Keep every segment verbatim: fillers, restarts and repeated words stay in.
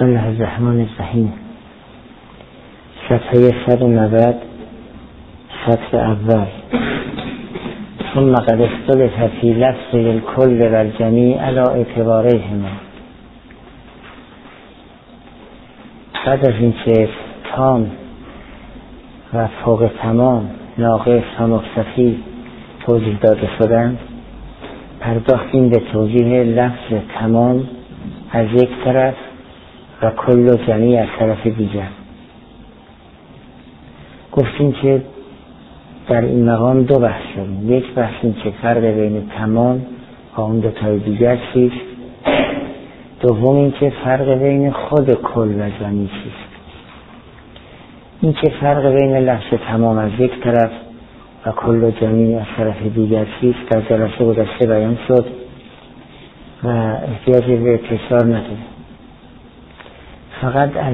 بسم الله الرحمن الرحیم. صفحه صد و نود، سطر اول. ثم قد اختلف فی لفظ الکل و الجمیع علی اعتبارهما. بعد از اینکه تام و فوق تمام، ناقص و مکتفی توضیح داده شدند، پرداختیم به توضیح لفظ تمام از یک طرف و کل و جمیع از طرف دیگر. گفتیم که در این مقام دو بحث شدیم. یک بحث این که فرق بین تمام و اون دو تای دیگر چیست. دوم این که فرق بین خود کل و جمیع چیست. این که فرق بین لفظ تمام از یک طرف و کل و جمیع از طرف دیگر چیست در جلسه گذشته بیان شد و احتیاج به تکرار نداره. فقط از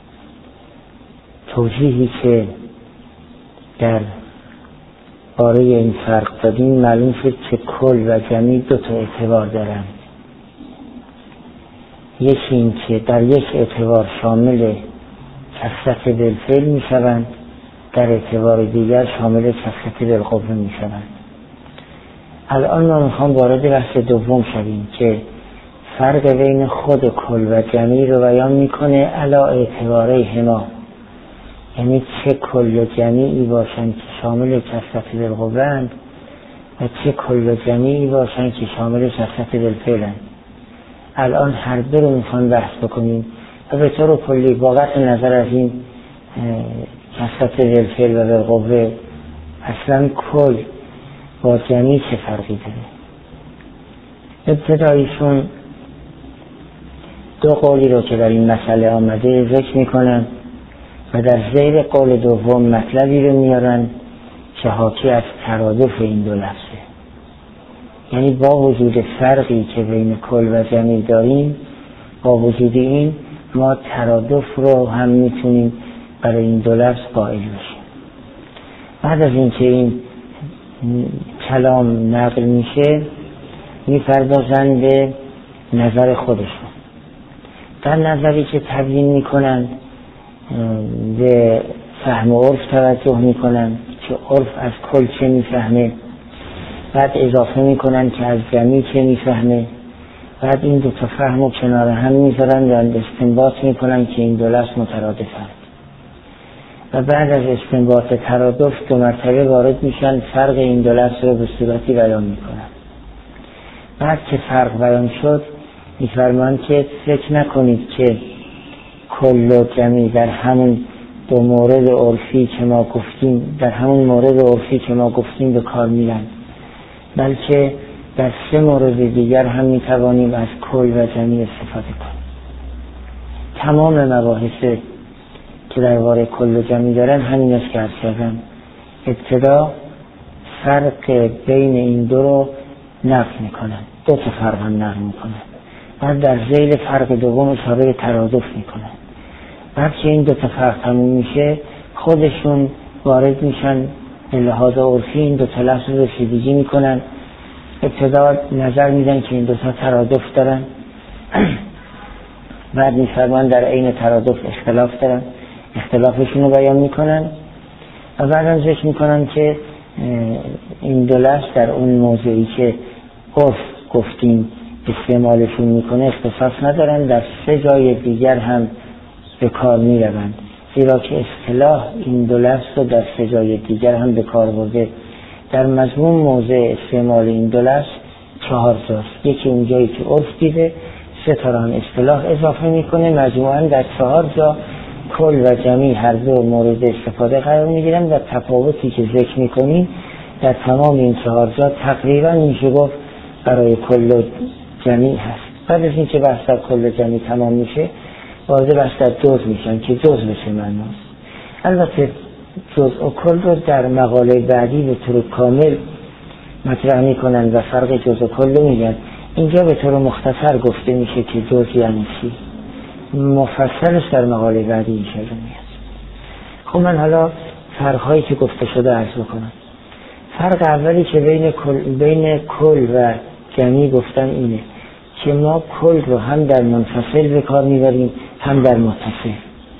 توضیحی که در باره این فرق دادیم معلوم شد که کل و جمیع دو تا اعتبار دارند. یکی این که در یک اعتبار شامل کثرت بالفعل می شوند، در اعتبار دیگر شامل کثرت بالقوه می شوند. الان ما میخوام وارد بحث دوم شویم که فرق بین خود کل و جمیع رو بیان میکنه علی اعتبارهما، یعنی چه کل و جمیعی باشند که شامل کثرت بالقوه‌اند و چه کل و جمیعی باشند که شامل کثرت بالفعلند. الان هر دو رو میخوام بحث بکنیم و به طور کلی با قطع نظر از این کثرت بالفعل و بالقوه اصلا کل با جمیع چه فرقی داره. ابتداییشون دو قولی رو که در این مسئله آمده ذکر میکنن و در زیر قول دوم مطلبی رو میارن که حاکی از ترادف این دو لفظه. یعنی با وجود فرقی که بین کل و جمیع داریم، با وجود این ما ترادف رو هم میتونیم برای این دو لفظ قائل بشیم. بعد از اینکه این کلام نقل میشه میپردازن به نظر خودشون. در نظری که تبیین میکنن به فهم و عرف توجه میکنن که عرف از کل چه میفهمه، بعد اضافه میکنن که از جمیع چه میفهمه، بعد این دو تا فهم و کنار هم میذارن و استنباط میکنن که این دو لفظ مترادفند و بعد از استنباط ترادف دو مرتبه وارد میشن فرق این دو لفظ رو به صورتی بیان میکنن. بعد که فرق بیان شد میفرمان که فکر نکنید که کل و جمیع در همون دو مورد عرفی که ما گفتیم در همون مورد عرفی که ما گفتیم به کار میرن، بلکه در سه مورد دیگر هم میتوانیم از کل و جمیع استفاده کنیم. تمام مباحث که درباره کل و جمیع دارن همین است که عرض کردم. ابتدا فرق بین این دو رو نقل میکنن، دو تا فرق هم نقل میکنن. بعد در ذیل فرق دوم اشاره به ترادف میکنن. بعد که این دو تا فرق تموم میشه خودشون وارد میشن به لحاظ عرفی این دو تا لفظ رو رسیدگی میکنن. ابتدا نظر میدن که این دو تا ترادف دارن، بعد میفرمان در عین ترادف اختلاف دارن، اختلافشون رو بیان میکنن و بعد ذکر میکنن که این دو لفظ در اون موضعی که عرف گفتیم استعمالشون میکنه اختصاص ندارن، در سه جای دیگر هم به کار میروند، زیرا که اصطلاح این دو لفظ رو در سه جای دیگر هم به کار برده. در مضمون موضع استعمال این دو لفظ چهار جاست. یکی اون جایی که عرف دیده، سه تا هم اصطلاح اضافه میکنه، مجموعاً در چهار جا کل و جمیع هر دو مورد استفاده قرار میگیرن و تفاوتی که ذکر میکنیم در تمام این چهار جا تقریبا میشه گفت برای کل و جمیع هست. بعد از اینکه بحث در کل و جمیع تمام میشه وارد بحث در جزء میشن که جزء بشه معناست. البته جزء و کل رو در مقاله بعدی به طور کامل مطرح میکنن و فرق جزء و کل رو میگن. اینجا به طور مختصر گفته میشه که جزء یعنی چی، مفصلش در مقاله بعدی این شده میاد. خب من حالا فرقهایی که گفته شده عرض بکنم. فرق اولی که بین کل, بین کل و جمیع گفتن اینه که ما کل رو هم در منفصل به کار میبریم هم در متصل،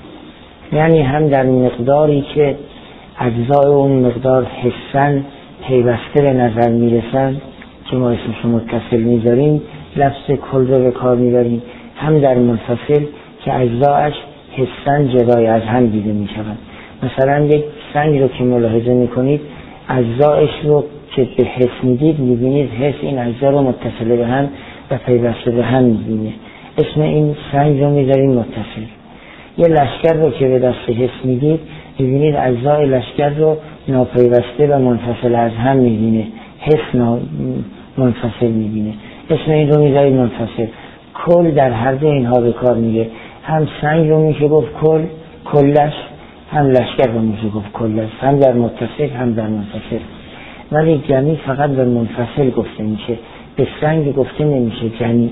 یعنی هم در مقداری که اجزای اون مقدار حسن پیوسته به نظر میرسن که ما اسمش متصل میذاریم، لفظ کل رو به کار میبریم، هم در منفصل که اجزایش حسن جدای از هم دیده میشوند. مثلا یک سنگ رو که ملاحظه میکنید اجزایش رو که به حس میدید میبینید حس این اجزا رو متصل به هم و پیوسته به هم میبینه، اسم این سنگ رو میذاریم متصل. یه لشکر رو که به دست حس میدید میبینید اجزای لشکر رو ناپیوسته و منفصل از هم میبینه، حس منفصل میبینه، اسم این رو میذارید منفصل. کل در هر دو اینها به کار میگه، هم سنگ رو میشه گفت کل کلش، هم لشکر رو میشه گفت کلش، هم در متصل هم در منفصل. ولی جمعی فقط به منفصل گفته میشه، به سنگ گفته نمیشه جمعی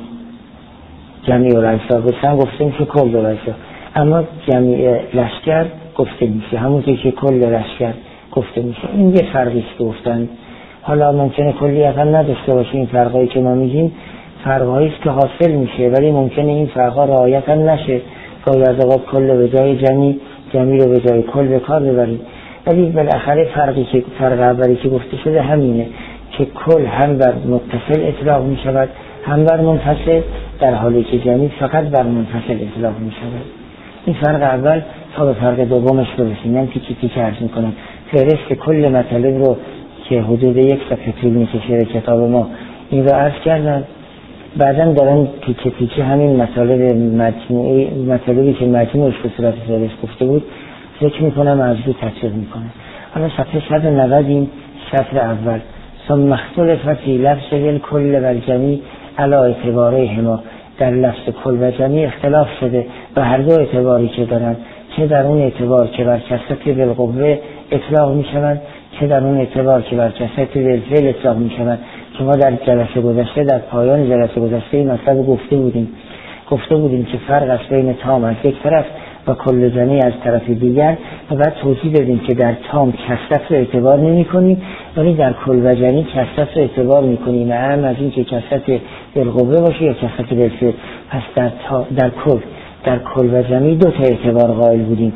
جمعی و رجزا، به سنگ گفته میشه کل و رجزا، اما جمعی لشکر گفته میشه همونطور که کل لشکر گفته میشه. این یه فرقی است گفتن. حالا ممکنه کلیت هم نداشته باشه، این فرقایی که ما میگیم فرقایی است که حاصل میشه، ولی ممکنه این فرقا رعایت هم نشه، گاهی از اوقات کل به جای جمعی، جمعی رو به جای کل به کار ببریم. ولی بالاخره فرقی که فرق اولی که گفته شده همینه که کل هم بر متصل اطلاق میشود هم بر منفصل، در حالی که جمعی فقط بر منفصل اطلاق میشود. این فرق اول تا به فرق دومش برسیم. من تیکی تیکی عرض میکنم فهرست کل مطالب رو که حدود یک صفحه طول میکشه کتاب ما این رو عرض کردم. بعدم دارم تیکی تیکی همین مطالب مجموعی مطالبی که مجموعش به صورت فهرست گفته بود فکر میکنم از رو تفسیر میکنم. حالا صفحه صد و نود این سطر اول ثم اختلف فی لفظ الکل و الجمی علی اعتبارهما، در لفظ کل و جمی اختلاف شده و هر دو اعتباری که دارن، چه در اون اعتبار که بر کثرت بالقوه اطلاق میشوند، چه در اون اعتبار که بر کثرت بالفعل اطلاق میشوند. که ما در جلسه گذشته در پایان جلسه گذشته این مطلب گفته بودیم گفته بودیم که فرق است بین تام از یک طرف و کل جمی از طرف دیگر، و بعد توضیح دادیم که در تام کثرت رو اعتبار نمی کنیم ولی در کل و جمی کثرت رو اعتبار می کنیم، اهم از این که کثرت بالقوه باشه یا کثرت بالفعل. پس در, در کل در کل و جمی دو تا اعتبار قائل بودیم،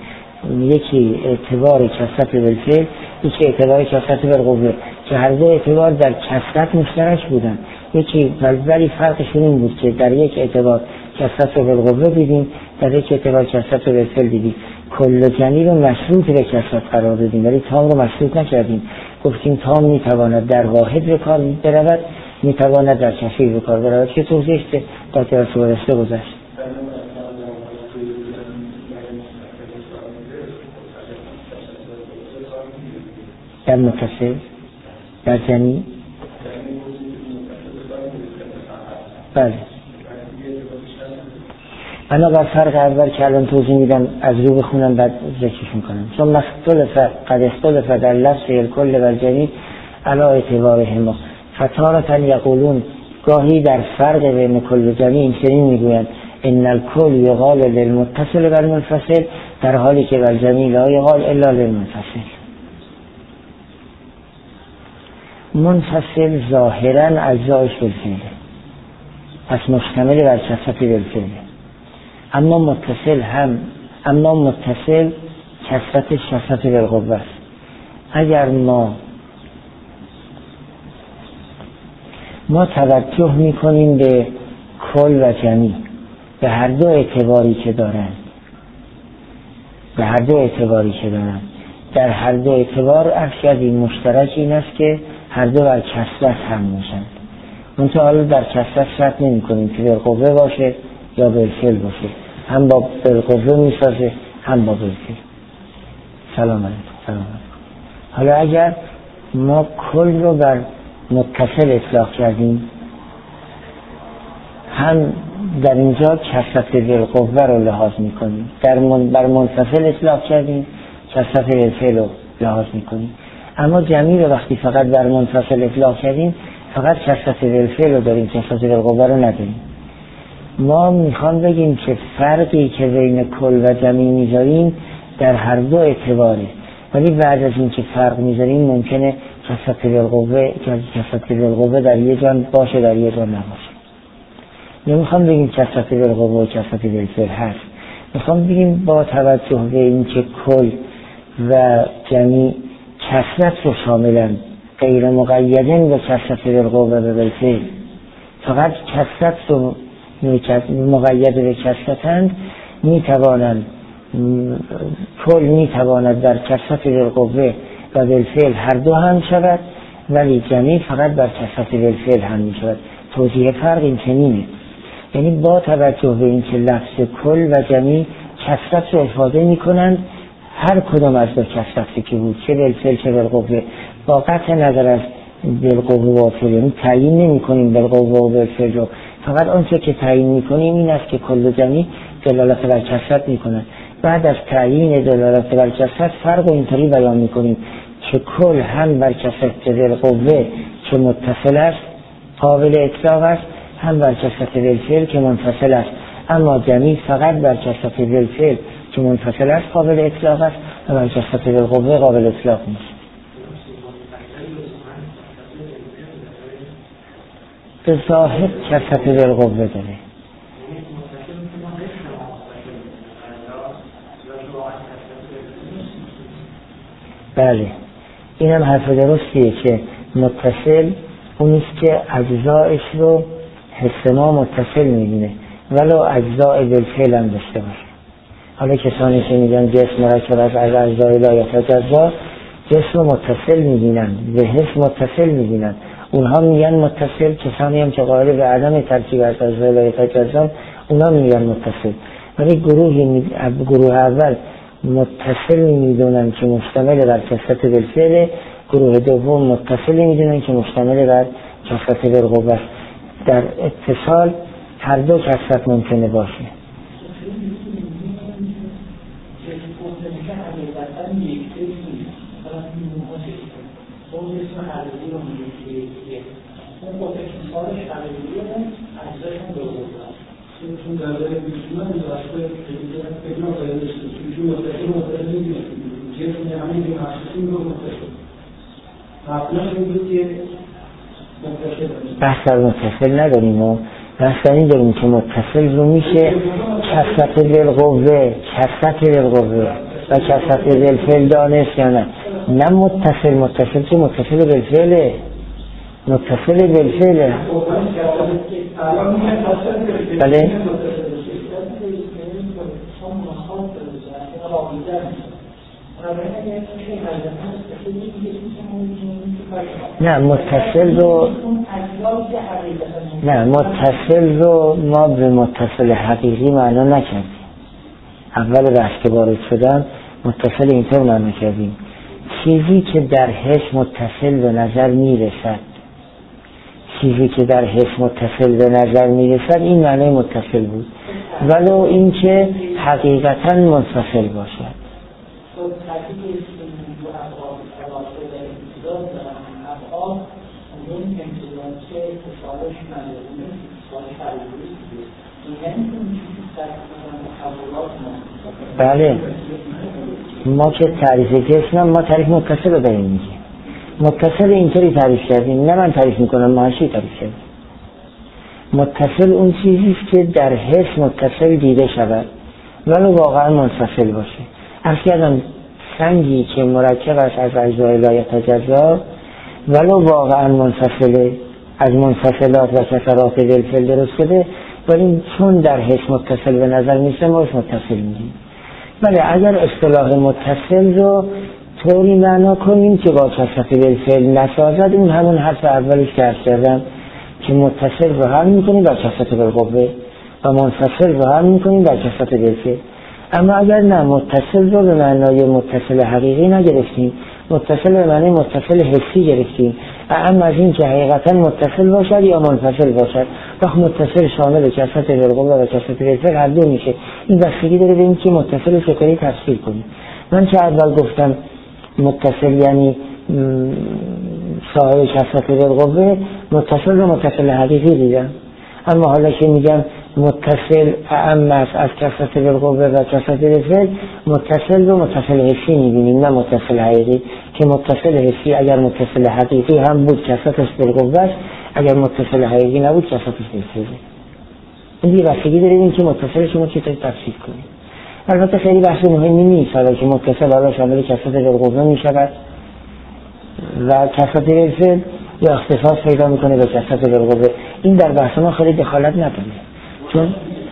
یکی اعتبار کثرت بالفعل، یکی اعتبار کثرت بالقوه، که هر دو اعتبار در کثرت مشترک بودن. یکی ولی فرقشون این بود که در یک اعتبار کثرت بالقوه دیدیم، در یک اعتبار کثرت بالفعل دیدیم. کل جمی رو مشروط به کثرت قرار دادیم ولی تام رو مشروط نکردیم. گفتیم تام میتواند در واحد به کار برود، میتواند در کثیر به کار برود که توضیحش در جلسه گذشته گذشت. در متصل در جمی بله. انا بر فرق اول که الان توضیح میدم از رو بخونم بعد ذکرش میکنم. چون مختلف قد اختلف در لفظ الکل و الجمی علی اعتبارهما فتارة یقولون، گاهی در فرق بین کل و جمی اینطوری میگویند ان الکل یقال للمتصل و المنفصل، در حالی که الجمی لا یقال الا للمنفصل. منفصل ظاهرا اجزایش بالفعله، پس مشتمل بر کثرت بالفعله، اما متصل هم اما متصل کثرت کثرت بالقوه است. اگر ما ما توجه میکنیم به کل و جمی به هر دو اعتباری که دارن به هر دو اعتباری که دارن در هر دو اعتبار افشاری مشترک این است که هر دو بر کثرت هم میشن. منتها حالا در کثرت شرط نمی کنیم که بالقوه باشه یا بالفعل باشه، هم با بالقوه میسازه هم با بالفعل. سلام علیکم. سلام علیکم. حالا اگر ما کل رو بر متصل اطلاق کردیم، هم در اینجا کثرت بالقوه رو لحاظ میکنیم، در من بر منفصل اطلاق کردیم کثرت بالفعل رو لحاظ میکنیم. اما جمعی رو وقتی فقط بر منفصل اطلاق کردیم فقط کثرت بالفعل رو داریم، کثرت بالقوه رو نداریم. ما میخوام بگیم که فرقی که بین کل و جمعی میذاریم در هر دو اعتباره، ولی بعد از این که فرق میذاریم ممکنه کثرت بالقوه کثرت بالقوه در یه جان باشه در یه جان نباشه. نمیخوام بگیم کثرت بالقوه و کثرت بالفعل هست، میخوام بگیم با توجه به اینکه کل و جمعی کثرت رو شاملن، غیر مقیدن به کثرت بالقوه و بالفعل، فقط کثرت رو مقید به کثرتند، میتوانند کل میتواند در کثرت بالقوه و بالفعل هر دو هم شود، ولی جمعی فقط بر کثرت بالفعل هم می شود. توضیح فرق این چنینه، یعنی با توجه به اینکه لفظ کل و جمعی کثرت رو افاده می کنند، هر کدام از دو کثرتی که بود، چه بالفعل چه بالقوه، با قطع نظر از بالقوه و بالفعل، یعنی تعیین نمی کنیم بالقوه و بالفعل رو، فقط آنچه که تعیین می کنیم این است که کل و جمعی دلالت بر کثرت می کنند. بعد از تعیین دلالت بر کثرت فرق و اینطوری بیان می کنیم که کل هم بر کثرت بالقوه که متصل است قابل اطلاق است، هم بر کثرت بالفعل که منفصل است، اما جمعی فقط بر کثرت بالفعل که منفصل است قابل اطلاق است و بر کثرت بالقوه قابل اطلاق نیست. به ظاهر کثرت بالقوه داره. بله، این هم حرف درستیه که متصل اونیست که اجزایش رو حس ما متصل میبینه ولو اجزای بالفعل هم داشته باشه. حالا کسانی که میگن جسم مرکب از اجزای لا یتجزا، جسم رو متصل میبینن، به حس متصل میبینن، اونها میگن متصل. کسانی هم که قائل به عدم ترکیب از اجزای لا یتجزا، اونها میگن متصل. ولی گروهی گروه اول متصل میدونن که مشتمل بر کثرت بالفعل، گروه دوم متصل میدونن که مشتمل بر کثرت بالقوه. در اتصال هر دو کثرت ممکنه باشه. چون در واقع بیشتر از واسه فکر نکنید چون متصل متصل نیست، جسم همین که محسوسیم رو متصل مطلب این بود که متصل بحث از متصل نداریم و بحث این داریم که متصل رو میشه کثرت بالقوه کثرت بالقوه و کثرت بالفعل دانست یا نه. نه متصل متصل که متصل بالفعله، متصل بالفعله. بله نه متصل رو نه متصل رو ما به متصل حقیقی معنا نکردیم. اول بحث که وارد شدم متصل اینطور معنا کردیم چیزی که در حس متصل به نظر میرسد، چیزی که در حس متصل به نظر میرسد این معنی متصل بود، ولو این که حقیقتا منفصل باشد. بله، ما که تعریف جسم ما تعریف متصل رو داریم میگیم. متصل اینطوری تعریف کردیم، نه من تعریف میکنم، ماهشی تعریف کردیم. متصل اون چیزیست که در حس متصل دیده شود ولو واقعا منفصل باشه. عرض کردم سنگی که مرکب است از اجزای لا یتجزا ولو واقعا منفصله، از منفصلات و کثرات بالفعل درست شده، ولی چون در حس متصل به نظر میشه ما متصل میگیم. ولی اگر اصطلاح متصل رو طوری معنا کنیم که با کثرت بالفعل نسازد، اون همون حرف اولش که عرض کردم که متصل رو حل میکنیم با کثرت بالقوه و منفصل رو حل میکنیم با کثرت بالفعل. اما اگر نه متصل رو به معنای متصل حقیقی نگرفتیم، متصل به معنی متصل حسی گرفتیم، اما از این که حقیقتا متصل باشد یا منفصل باشد، وقت متصل شامل کثرت بالقوه و کثرت بالفعل هر دو میشه. این بستگی داره به این که متصل چطوری تفسیر کنیم. من که اول گفتم متصل یعنی صاحب کثرت بالقوه، متصل رو متصل حقیقی دیدم. اما حالا که میگم متصل اعم است از کثرت بالقوه و کثرت بالفعل، متصل رو متصل حسی میبینیم نه متصل حقیقی، که متصل حسی اگر متصل حقیقی هم بود کثرتش بالقوه است، اگر متصل حقیقی نبود کثرتش بالفعل. این دیگه بستگی داره این که متصل شما چطوری تفسیر کنید. البته خیلی بحث مهمی نیست، حالا که متصل حالا شامل کثرت بالقوه می شود و کثرت بالفعل یا اختصاص پیدا میکنه به کثرت بالقوه. این در بحث ما خیلی دخالت نداره، چون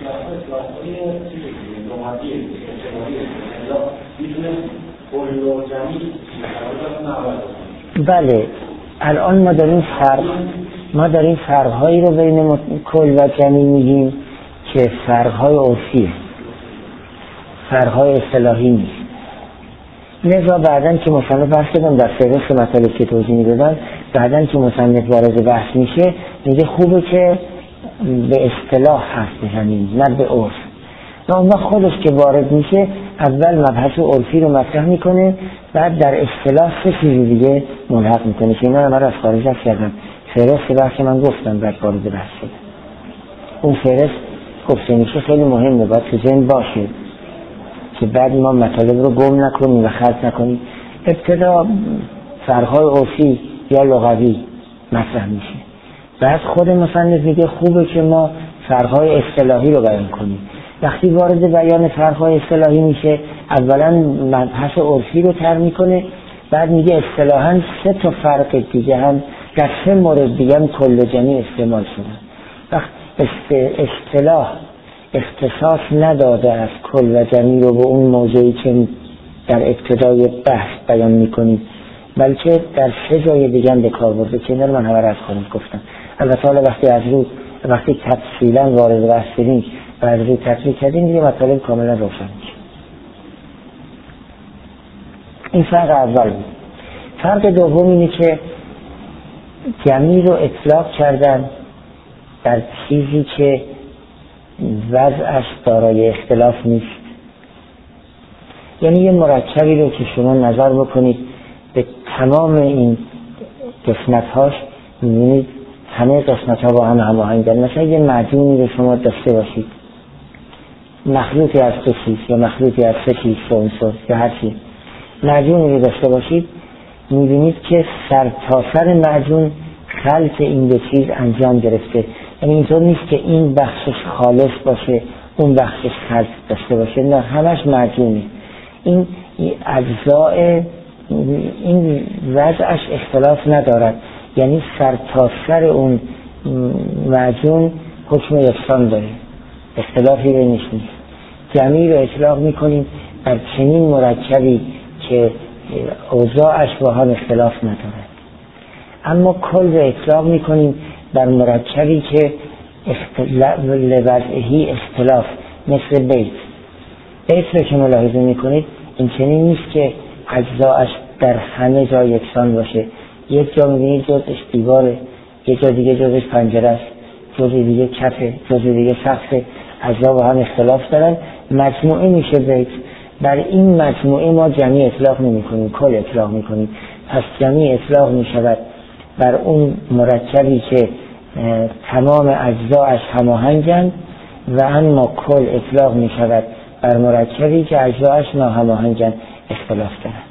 بله الان ما داریم فرق ما داریم فرقهایی رو بین کل و جمی میگیم که فرقهای عرفیه، فرقهای اصطلاحی نیست. لذا بعدن که مصنف بحث کردم در فهرست مطالب که توضیح میدادن، بعدن که مصنف وارد بحث میشه میگه خوبه که به اصطلاح حرف بزنیم نه به عرف. و اون وقت خودش که وارد میشه اول مبحث عرفی رو مطرح میکنه، بعد در اصطلاح سه چیز دیگه ملحق میکنه که اینا رو من از خارج از کردم. فهرست بحث من گفتم بعد وارد بحث شد. اون فهرست گفته میشه خیلی مهمه، باید تو ذهن باشه که بعد ما مطالب رو گم نکنیم و خلط نکنیم. ابتدا فرقهای عرفی یا لغوی مطرح میشه، بعد خود مصنف میگه خوبه که ما فرقهای اصطلاحی رو بیان کنیم. وقتی وارد بیان فرقهای اصطلاحی میشه اولا مبحث عرفی رو طرح میکنه، بعد میگه اصطلاحاً سه تا فرق دیگه هم در سه مورد دیگه هم کل جمی استعمال شدن. وقت اصطلاح اختصاص نداده از کل و جمی رو به اون موضوعی که در ابتدای بحث بیان میکنیم، بلکه در سه جای دیگه هم به کار برده که اینا رو من همه را از خودم گفتم. البته حالا وقتی از رو وقتی تفصیلا وارد بحث شدیم و از رو تطبیق کردیم دیگه مطالب کاملا روشن میشه. این فرق اول بود. فرق دوم اینه که جمی رو اطلاق کردن در چیزی که وضعش دارای اختلاف نیست. یعنی یه مرکبی رو که شما نظر بکنید به تمام این قسمت‌هاش می‌بینید همه قسمت‌ها با هم هماهنگن. مثلا یه معجونی رو شما داشته باشید مخلوطی از دو چیز یا مخلوطی از سه چیز عنصر یا هر چیز، معجونی رو داشته باشید می‌بینید که سر تا سر معجون خلط این دو چیز انجام گرفته. یعنی اینطور نیست که این بخشش خالص باشه اون بخشش خلط داشته باشه، نه همش معجونه. این اجزاء این وضعش اختلاف ندارد، یعنی سر تا سر اون معجون حکم یکسان داره، اختلافی بینش نیست. جمی رو اطلاق میکنیم بر چنین مرکبی که اوضاعش با هم اختلاف ندارد، اما کل رو اطلاق میکنیم بر مرکبی که لوضعهی اختلاف، مثل بیت. بیت رو که ملاحظه میکنید این چنین نیست که اجزاش در همه جا یکسان باشه. یک جا میبینید جزش دیواره، یک جا دیگه جزش پنجره است، جز دیگه کفه، جز دیگه سقفه، اجزا با هم اختلاف دارن، مجموعه میشه بیت. بر این مجموعه ما جمعی اطلاق نمی کنیم، کل اطلاق می کنیم. پس جمعی اطلاق می شود بر اون مرکبی که تمام اجزاش هماهنگند و اما کل اطلاق می شود بر مرکبی که اجزاش ناهماهنگند، اختلاف دارند.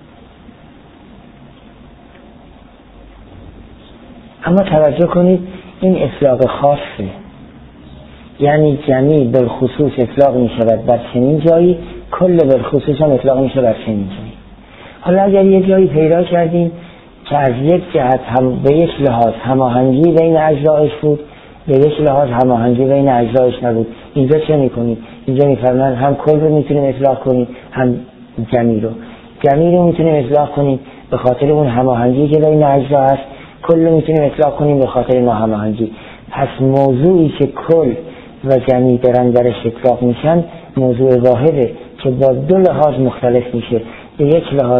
اما توجه کنید این اطلاق خاصه، یعنی جمعی بالخصوص اطلاق می شود بر چنین جایی، کل بالخصوص هم اطلاق می شود بر چنین جایی. حالا اگر یه جایی پیدا کردیم که از یک جهت هم به یک لحاظ هماهنگی بین اجزایش بود، به یک لحاظ هماهنگی بین اجزایش نبود، اینجا چه میکنید؟ اینجا میفرمایند هم کل رو میتونیم اطلاق کنیم هم جمعی رو. جمعی رو میتونیم اطلاق کنیم به خاطر اون هماهنگی که بین اجزا هست، کل رو میتونیم اطلاق کنیم به خاطر ناهماهنگی. پس موضوعی که کل و جمعی دارن درش اطلاق میشن موضوع واحده که با دو لحاظ مختلف میشه. به یک لحاظ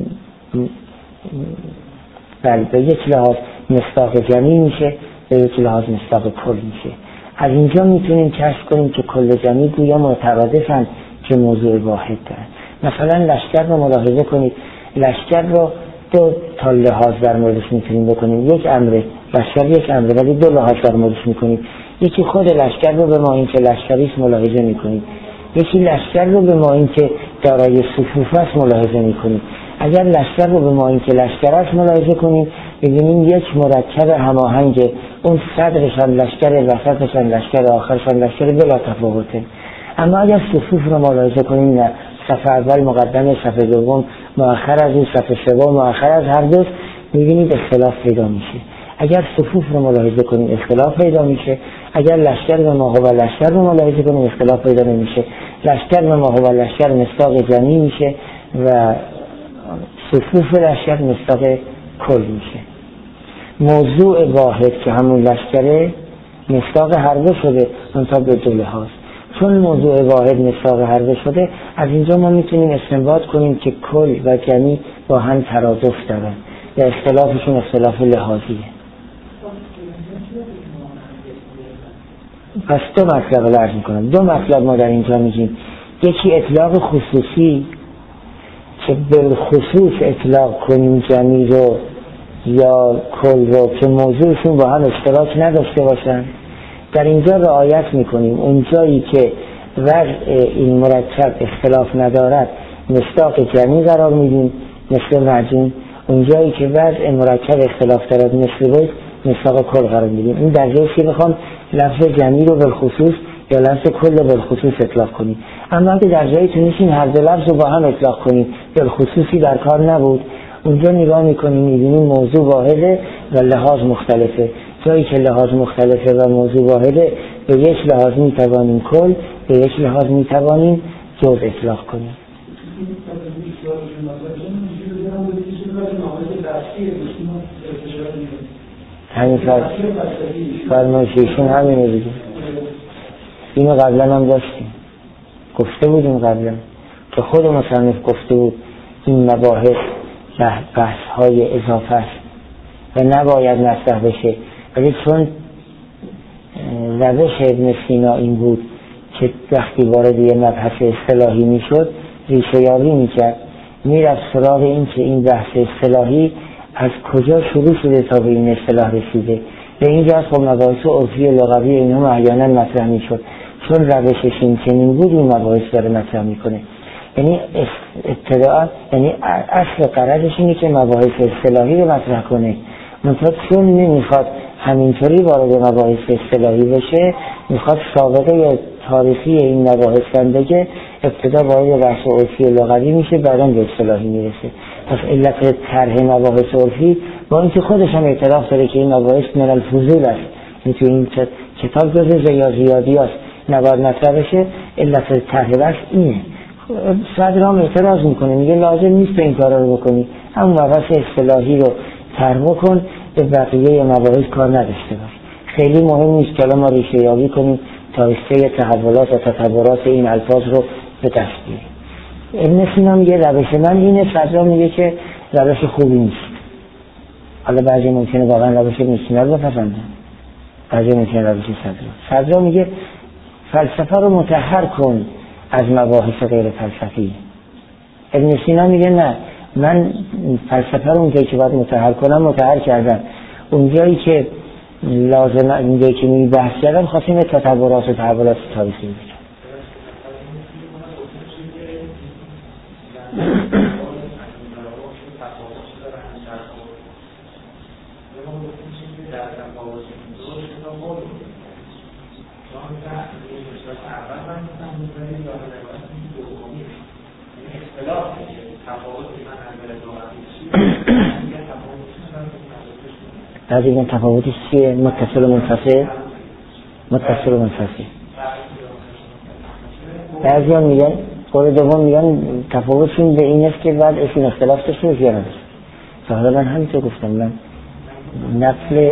بله به یک لحاظ مصداق جمعی میشه، به یک لحاظ مصداق کل میشه. از اینجا میتونیم کشف کنیم که کل جمعی گویا مترادفن که موضوع واحد دارن. مثلا لشکر رو ملاحظه کنید، لشکر رو دو تا لحاظ در موردش میتونیم بکنیم. یک امره، لشکر یک امره ولی دو لحاظ در موردش میکنیم. یکی خود لشکر رو به ما این که لشکریست ملاحظه میکنیم، یکی لشکر رو به ما این که دارای صفوف است ملاحظه میکنیم. اگر لشکر رو به ما این که لشکر است ملاحظه کنیم ببینیم یک مرکب هماهنگ، اون صدرشان لشکر، وسطشان لشکر، آخرشان لشکر بلا تفاوته. اما اگر صفوف رو ملاحظه کنیم، نه صف اول مقدم، صف دوم مؤخر از این، صف سوم مؤخر از هر دو، می‌بینید اختلاف پیدا میشه. اگر صفوف رو ملاحظه کنیم اختلاف پیدا میشه. اگر لشکر به ما هو لشکر رو ملاحظه کنیم اختلاف پیدا نمیشه. لشکر به ما هو لشکر مصداق جمعی میشه و صفوف لشکر مصداق کل میشه. موضوع واحد که همون لشکره مصداق هر دو شده منتها به دو لحاظ. چون موضوع واحد مصداق هر دو شده، از اینجا ما میتونیم استنباط کنیم که کل و جمعی با هم ترادف دارن و اختلافشون اختلاف لحاظیه. پس دو مطلب رو عرض میکنم. دو مطلب ما در اینجا میگیم. یکی اطلاق خصوصی که بالخصوص اطلاق کنیم جمعی رو یا کل رو که موضوعشون با هم اشتراک نداشته باشن. در اینجا رعایت میکنیم اونجایی که وضع این مرکب اختلاف ندارد مصداق جمعی قرار میدیم مثل معجون، اونجایی که وضع مرکب اختلاف دارد مثل بیت مصداق کل قرار میدیم. این در جایی که بخوام لفظ جمعی رو بالخصوص یا لفظ کل رو بالخصوص اطلاق کنیم. اما اگه در جایی تونستیم هر دو لفظ رو با هم اطلاق کنیم بالخصوصی در کار نبود، اونجا نگاه میکنیم میبینیم موضوع واحده و لحاظ مختلفه. جایی که لحاظ مختلفه و موضوع واحده به یک لحاظ میتوانیم کل، به یک لحاظ میتوانیم جز اطلاق کنیم. همین فرمایشیشون همینه دیگه. اینو قبلا هم داشتیم، گفته بودیم قبلا که خود مصنف گفته بود این مباحث بحث های اضافه است و نباید مطرح بشه، ولی چون روش ابن سینا این بود که وقتی وارد یه مبحث اصطلاحی میشد ریشه یابی میکرد، میرفت سراغ این که این بحث اصطلاحی از کجا شروع شده تا به این اصطلاح رسیده. به اینجا خب مباحث عرفی و لغوی اینها احیانا مطرح میشد، چون روشش این چنین بود این مباحث داره مطرح میکنه. یعنی ابتداء یعنی اصل قرارش اینه که مباحث اصطلاحی رو مطرح کنه، منتها چون نمیخواد همینطوری وارد مباحث اصطلاحی بشه، میخواد سابقه تاریخی این مباحث هم بگه، ابتدا وارد بحث عرفی و لغوی میشه بعداً به اصطلاحی میرسه. پس علت طرح مباحث عرفی با اینکه خودش هم اعتراف داره که این مباحث من الفضول است، این تو این کتاب جزء ریاضیاتی است نباید مطرح بشه، علت طرح بحث اینه. صدرام اعتراض میکنه، میگه لازم نیست به این کارا رو بکنی، همون مباحث اصطلاحی رو طرح بکن، به بقیه مباحث کار نداشته باش. خیلی مهم نیست که ما ریشه یابی کنیم تا رشته تحولات و تطورات این الفاظ رو به دست بیاریم. ابن سینا میگه روش من اینه، صدرام میگه که روش خوبی نیست. حالا بعضی ممکنه واقعا روش ابن سینا رو بپسندن، بعضی ممکنه روش صدرام. صدرام میگه فلسفه رو مطهر کن از مباحث غیر فلسفی. ابن سینا میگه نه، من فلسفه رو اونجایی که باید مطهر کنم مطهر کردم، اونجایی که لازم اونجایی که می بحث کردم خواستیم تطورات و تحولات تاریخی بگم. از این تفاوتش چیه؟ متصل و منفصل؟ متصل و منفصل. بعضی ها میگن قول دوم میگن تفاوتشون به این است که بعد اسم اختلاف داشته باشه یا نداشته. حالا من همینطور گفتم، من نقل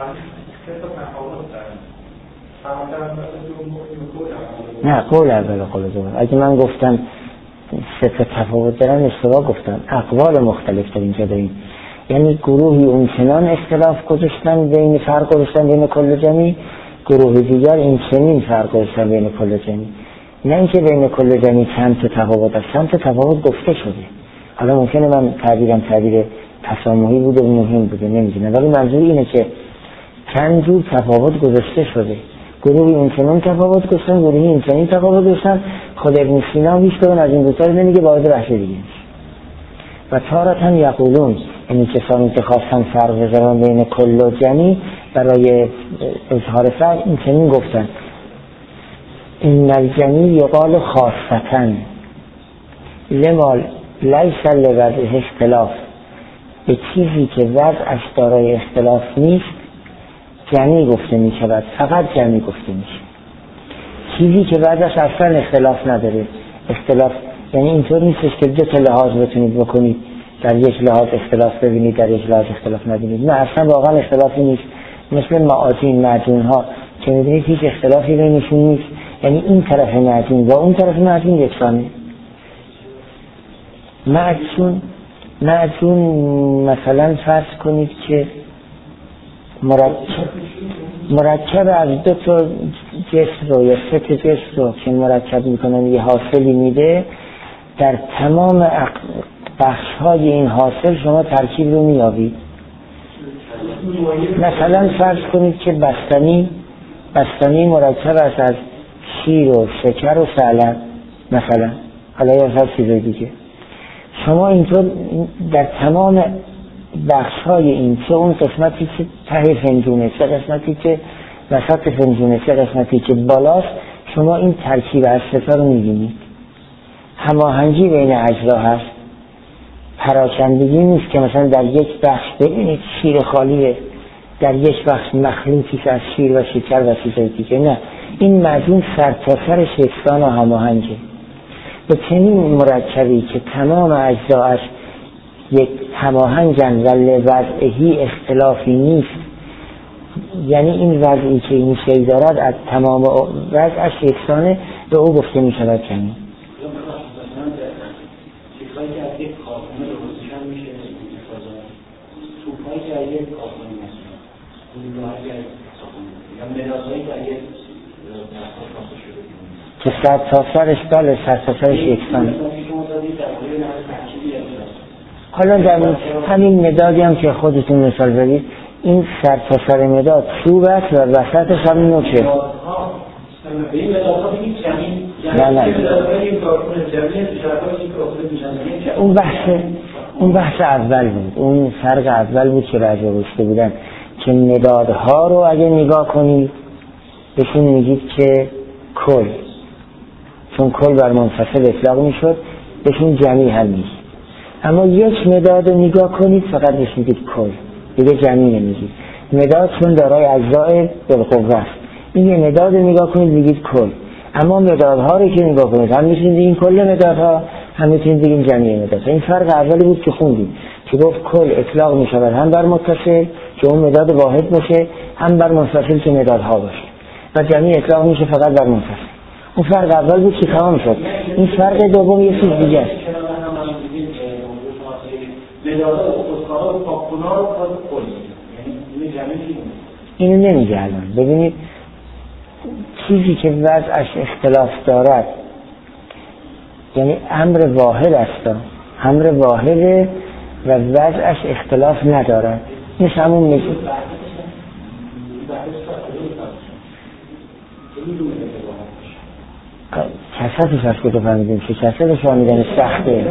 نه قول اول و قول دوم. اگه من گفتم سه تا تفاوت دارن اشتباه گفتم، اقوال مختلف در اینجا داریم. یعنی گروهی اون چنان اختلاف گذاشتن بین فرق گذاشتن بین کل جمعی، گروه دیگر این چنین فرق گذاشتن بین کل جمعی. نه اینکه بین کل جمعی چند تا تفاوت است، چند تا تفاوت گفته شده. حالا ممکنه من تعبیرم تعبیر تسامحی بوده و مهم بوده نمیدونم، ولی منظور اینه که چند جور تفاوت گذاشته شده. گروهی این چنین تفاوت گذاشتن، گروهی این چنین تفاوت گذاشتن. خود ابن سینا هیچ کدوم از این دو تا نمیگه، وارد بحث دیگه و تارة یقولون، یعنی کسانی که خواستن فرق بذارن بین کل و جمعی برای اظهار فرق این چنین گفتن این الجمی یقال خاصتن لما لیس لوضع اختلاف، به چیزی که وضعش دارای اختلاف نیست جمعی گفته می شود، فقط جمعی گفته می شود. چیزی که وضعش اصلا اختلاف نداره، اختلاف یعنی اینطور نیستش که دو تا لحاظ بتونید بکنید، در یک لحاظ اختلاف ببینید در یک لحاظ اختلاف نبینید. نه اصلا واقعا اختلافی نیست، مثل معاجین معجون ها که میدونید هیچ اختلافی بینشون نیست، یعنی این طرف معجون و اون طرف معجون یکسانه. معجون معجون مثلا فرض کنید که مرکب مرکب از دو تا جسم رو یا سه تا جسم رو که مرکب میکنن یه حاصلی میده، در تمام بخش های این حاصل شما ترکیب رو میابید. مثلا فرض کنید که بستنی بستنی مرکب است از شیر و شکر و سلم مثلا، حالا یا هر چیز دیگه. شما اینطور در تمام بخش های این، چه اون قسمتی که ته فنجونه، چه قسمتی که وسط فنجونه، چه قسمتی که بالاست، شما این ترکیب از ستا رو میبینید. هماهنگی بین اجزا هست، پراکندگی نیست که مثلا در یک بخش ببینید شیر خالیه، در یک بخش مخلوطی از شیر و شکر و چیزای دیگه. نه، این معجون سرتاسرش یکسان و هماهنگه. به چنین مرکبی که تمام اجزاش یک هماهنگن و لوضعهی اختلافی نیست، یعنی این وضعی که این شی دارد از تمام وضعش یکسانه، به او گفته می شود چنین. که سرتاسرش بله سرتاسرش یکسانه. حالا در همین مدادی هم که خودتون مثال بدید، این سرتاسر مداد چوب است و وسطش هم نوچه. نه نه اون بحث اون بحث اول بود، اون فرق اول بود که راجع بهش بودن که مدادها رو اگه نگاه کنید بهشون میگید که کل، چون کل بر منفصل اطلاق میشد بهشون جمعی هم نیست. اما یک مداد رو نگاه کنید فقط بهش میگید کل، دیگه جمعی نمیگید. مداد چون دارای اجزای بالقوه است، این یه مداد رو نگاه کنید میگید کل. اما مدادها رو که نگاه کنید هم میتونید بگید کل مدادها، هم میتونید بگید جمعی مدادها. این فرق اولی بود که خوندیم که گفت کل اطلاق میشود هم بر متصل که اون مداد واحد باشه، هم بر منفصل که مدادها باشه، و جمعی اطلاق میشه فقط بر منفصل. اون فرق اول بود که تمام شد. این فرق دوم یه چیز دیگه است. اینو نمیگه الان. ببینید چیزی که وضعش اختلاف دارد یعنی امر واحد است، امر واحده و وضعش اختلاف ندارد. این همون میشه کسرتش از کجا فهمیدیم که کسرتش فهمیدن سخته.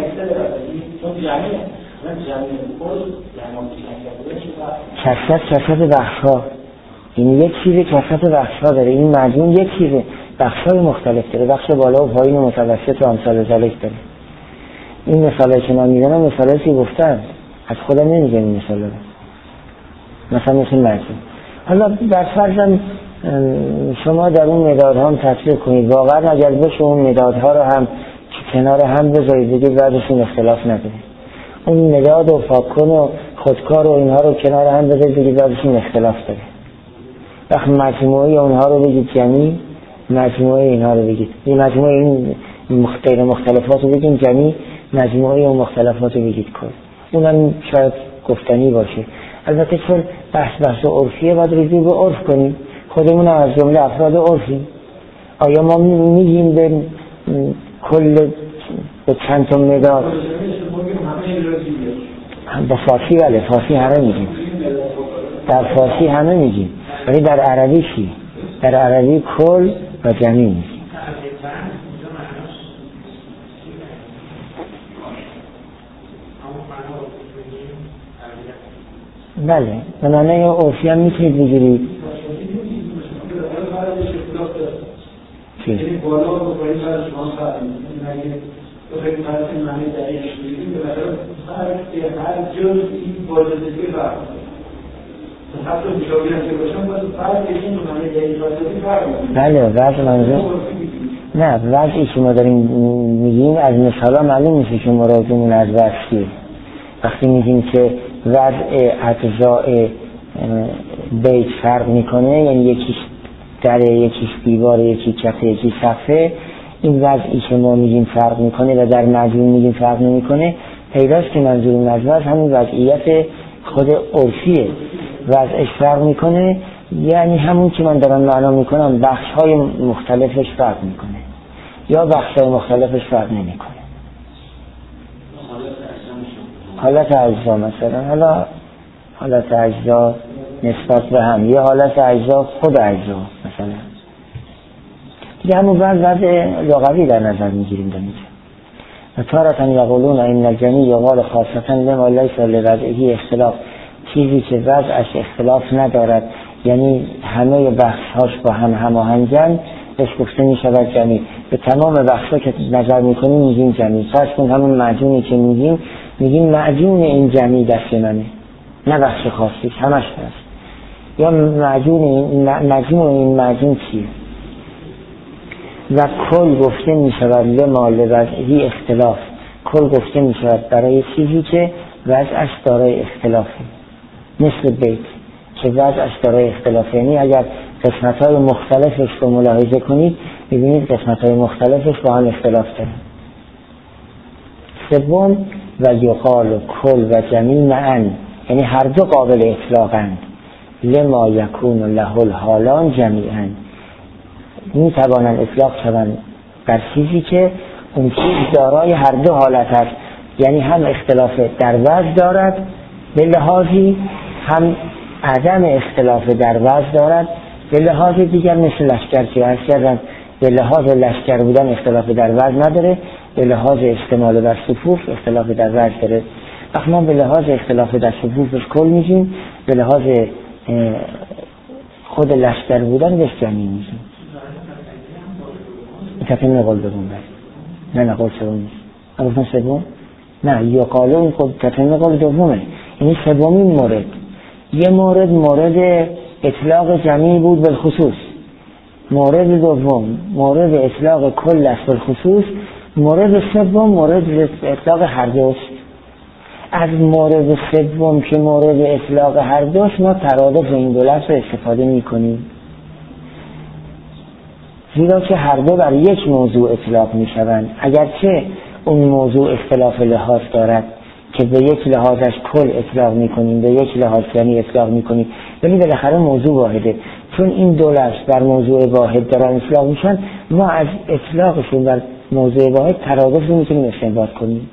کسرت کسرت بخش ها، این یک چیز کسرت بخش ها داره. این مجموع یک چیز بخش های مختلف داره، بخش بالا و پایین و متوسط و امثال ذالک داره. این مثاله که من میزنم مثاله که گفتم، از خودم نمیگم این مثاله رو، مثلا مثل مجموع. حالا در فرضم شما در اون مدادها هم تطبیق کنید، واقعا اگر بشه اون مدادها رو هم کنار هم بذارید بگید بعدشون اختلاف نداره. اون مداد و فاکن و خودکار و اینها رو کنار هم بذارید بگید بعدشون اختلاف داره. وقت مجموعی اونها رو بگید جمعی، مجموعی اینها رو بگید، این مجموعی این غیر مختلفات رو بگید جمعی، مجموعی و مختلفات رو بگید کل. اونم شاید گفتنی باشه. البته چون بحث بحث عرفیه باید رجوع به عرف کنیم، خودمون از جمله افراد عرفی. آیا ما میگیم به کل به چند تا مداد با فارسی؟ بله فارسی همه میگیم، در فارسی همه میگیم، ولی در عربی چی؟ در عربی کل و جمعی میگیم. بله به معنی عرفی هم میتونید بگیرید. چی؟ بالا و پایین سر شما فرق میکنه. اگه بخواید طرف معنی دقیقش بگیریم به برای فرق هر جز این واجدتی فرق میکنه. حتی مشابه هم که باشم باید فرق بگیم به معنی دقیق واجدتی فرق میکنه. بله وضع منظور نه وضعی که ما داریم میگیم از مثالا معلوم میشه که مرادمون از وضع چیه. وقتی میگیم که وضع اجزاء بیت فرق میکنه، یعنی یکیش در، یکیش دیوار، یکی کفه، یکی صفحه، این وضعی که ما میگیم فرق میکنه و در مجموع میگیم فرق نمیکنه، پیداست که منظور از وضع همون وضعیت خود عرفیه. وضعش فرق میکنه یعنی همون که من دارم معنا میکنم بخش های مختلفش فرق میکنه یا بخش های مختلفش فرق نمیکنه. حالت اجزا مثلا، حالا حالت اجزا نسبت به هم، یه حالت اجزا خود اجزا مثلا دیگه همون وضع وضع لغوی در نظر میگیریم در اینجا. و تارتن یقولون این الجمیع یقال خاصتا لما لیس لوضعه اختلاف، چیزی که وضعش اختلاف ندارد یعنی همه بخش‌هاش با هم هماهنگن بهش گفته میشود جمیع. به تمام بخش‌ها که نظر میکنیم میگیم جمیع. فرض کن همون معجونی که میگیم میگیم معجون این جمیع دست منه، نه بخش خاصی، همش هست. یا معجون این مجموع این معجون چیه؟ و کل گفته میشود لما لوضعه اختلاف، کل گفته میشود برای چیزی که وضعش دارای اختلافه، مثل بیت که وضعش دارای اختلافه. یعنی اگر قسمت‌های مختلفش رو ملاحظه کنید ببینید قسمت‌های مختلفش با هم اختلاف داره. سوم و یقال و کل و جمیع معا، یعنی هر دو قابل اطلاقند. لما یکون له الحالان جمیعا، می توانند اطلاق شوند بر چیزی که اون چیز دارای هر دو حالت است، یعنی هم اختلاف در وضع دارد به لحاظی، هم عدم اختلاف در وضع دارد به لحاظ دیگر، مثل لشکر که عرض کردم به لحاظ لشکر بودن اختلاف در وضع نداره، به لحاظ اشتمال بر صفوف اختلاف در وضع داره. وقتی ما به لحاظ اختلاف در صفوفش کل میگیم، به لحاظ خود لشکر بودن بهش جمعی میگیم. کفی نقل بگون بر نه نقل سوم نیست. نقل سوم؟ نه یقالو این خود کفی نقل دومه، یعنی سومین مورد. یه مورد مورد اطلاق جمعی بود بالخصوص، مورد دوم مورد اطلاق کل است بالخصوص، مورد سوم مورد اطلاق هر دوست. از مورد سوم که مورد اطلاق هر دوست ما ترادف این دو لفظ استفاده می کنیم، زیرا که هر دو بر یک موضوع اطلاق می شوند، اگرچه اون موضوع اختلاف لحاظ دارد که به یک لحاظش کل اطلاق می کنیم، به یک لحاظ ثانی اطلاق می کنیم، ولی بالاخره موضوع واحده. چون این دو لفظ بر موضوع واحد دارن اطلاق می شوند، ما از اطلاقشون بر موضوع واحد ترادف رو می کنیم استنباط کنیم.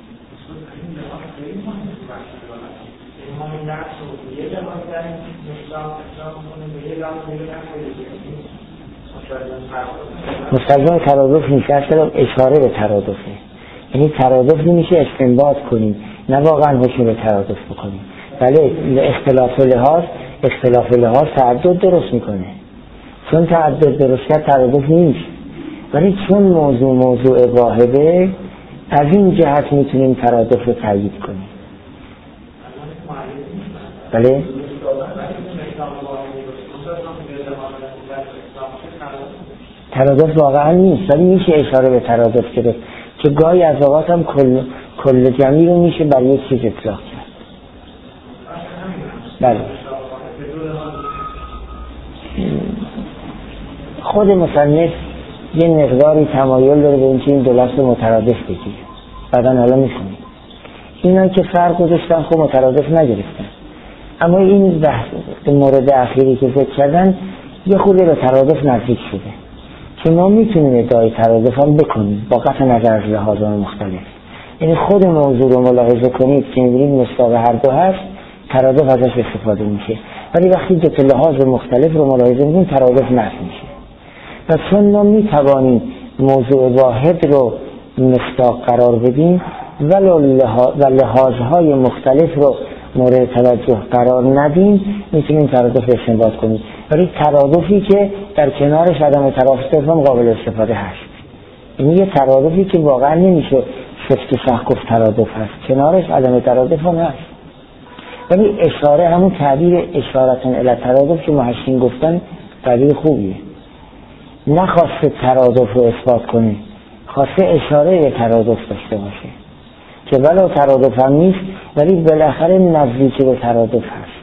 مستلزم ترادف نیست، اصلا اشاره به ترادفه، یعنی ترادف نمیشه استنباط کنیم، نه واقعا حکم به ترادف بکنیم. بله اختلاف لحاظ اختلاف لحاظ تعدد درست میکنه، چون تعدد درست کرد ترادف نیست، ولی چون موضوع موضوع واحده از این جهت میتونیم ترادف رو تایید کنیم. بله ترادف واقعا نیست، ولی میشه اشاره به ترادف گرفت که گاهی از اوقات هم کل کل جمعی رو میشه بر یک چیز اطلاق کرد. بله خود مصنف یه مقداری تمایل داره به اینکه این دو لفظ مترادف بگیره، بعدا حالا میخونیم. اینا که فرق گذاشتن خب مترادف نگرفتن، اما این بحث مورد اخیری که ذکر کردن یه خورده به ترادف نزدیک شده که ما میتونیم ادعای ترادف هم بکنیم با قطع نظر از لحاظان مختلف. یعنی خود موضوع رو ملاحظه کنید که میبینید مصداق هر دو هست، ترادف ازش استفاده میشه، ولی وقتی دو تا لحاظ مختلف رو ملاحظه میکنیم ترادف نفی میشه. و چون ما میتوانیم موضوع واحد رو مصداق قرار بدیم و لحاظهای مختلف رو مورد توجه قرار ندیم، میتونیم ترادف استنباط کنیم، ولی ترادفی که در کنارش عدم ترادف هم قابل استفاده هست. این یه ترادفی که واقعا نمیشه سفت سخت گفت ترادف هست، کنارش عدم ترادف هم هست. ولی اشاره، همون تعبیر اشارتن الی ترادف که محشین گفتن تعبیر خوبیه. نخواسته ترادف رو اثبات کنه، خواسته اشاره به ترادف داشته باشه که ولو ترادف هم نیست ولی بالاخره نزدیک به ترادف هست.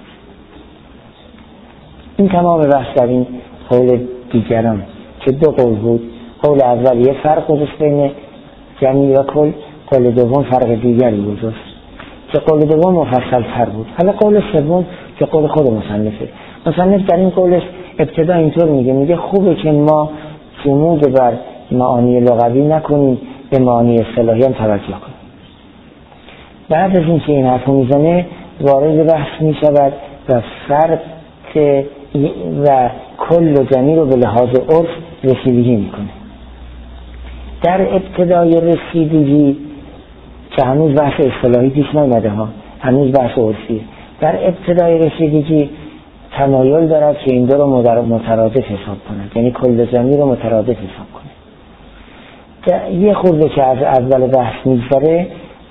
این تمام بحث در این قول دیگران که دو قول بود. قول اول یه فرق گذاشت بین جمعی و کل، قول دوم فرق دیگری گذاشت که قول دوم مفصل تر بود. حالا قول سوم که قول خود مصنفه. مصنف در این قولش ابتدا اینطور میگه، میگه خوبه که ما جمود بر معانی لغوی نکنیم، به معانی اصطلاحی هم توجه کنیم. بعد از اینکه این حرفو میزنه وارد بحث میشود و فرق و کل و جمعی رو به لحاظ عرف رسیدگی میکنه. در ابتدای رسیدگی که هنوز بحث اصطلاحی پیش نمیده ها، هنوز بحث عرفیه. در ابتدای رسیدگی تمایل دارد که این دو رو مترادف حساب کند، یعنی کل و جمعی رو مترادف حساب کنه. یه خورده که از اول بحث میگذره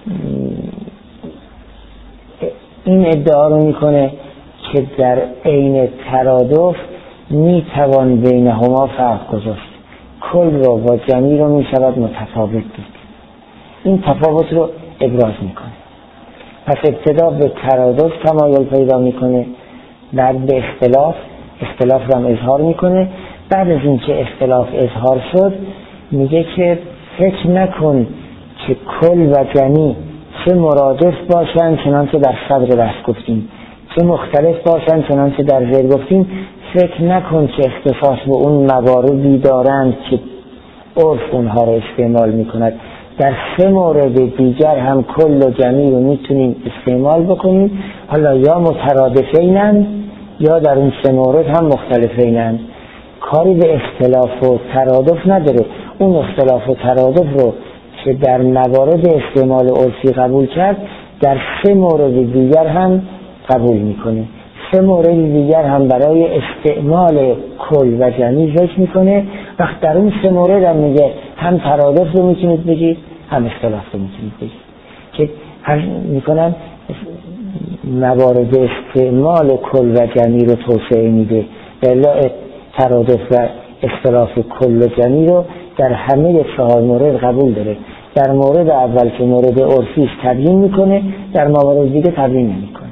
این ادعا رو میکنه که در عین ترادف میتوان بینهما فرق گذاشت، کل رو و جمعی رو میشود متفاوت دید. این تفاوت رو ابراز میکنه. پس ابتدا به ترادف تمایل پیدا میکنه، بعد به اختلاف، اختلاف رو هم اظهار میکنه. بعد از این که اختلاف اظهار شد میگه که فکر نکن که کل و جمعی چه مرادف باشن چنانچه در صدر بحث گفتیم، چه مختلف باشن چنانچه در زیر گفتیم. فکر نکن که اختصاص به اون مواردی دارند که عرف اونها رو استعمال میکند. در سه مورد دیگر هم کل و جمعی رو میتونیم استعمال بکنیم، حالا یا مترادفینند یا در اون سه مورد هم مختلفینند. کاری به اختلاف و ترادف نداره. اون اختلاف و ترادف رو که در موارد استعمال عرفی قبول کرد در سه مورد دیگر هم قبول میکنه. سه مورد دیگر هم برای استعمال کل و جمعی ذکر میکنه. وقت در اون سه مورد هم میگه هم ترادف رو میتونید بگید هم اختلاف رو میتونید بگید، که هم میکنن موارد استعمال کل و جمعی رو توسعه میده. بلا ترادف و اختلاف کل و جمعی رو در همه چهار مورد قبول داره. در مورد اول که مورد عرفی تبیین میکنه، در موارد دیگه تبیین نمیکنه.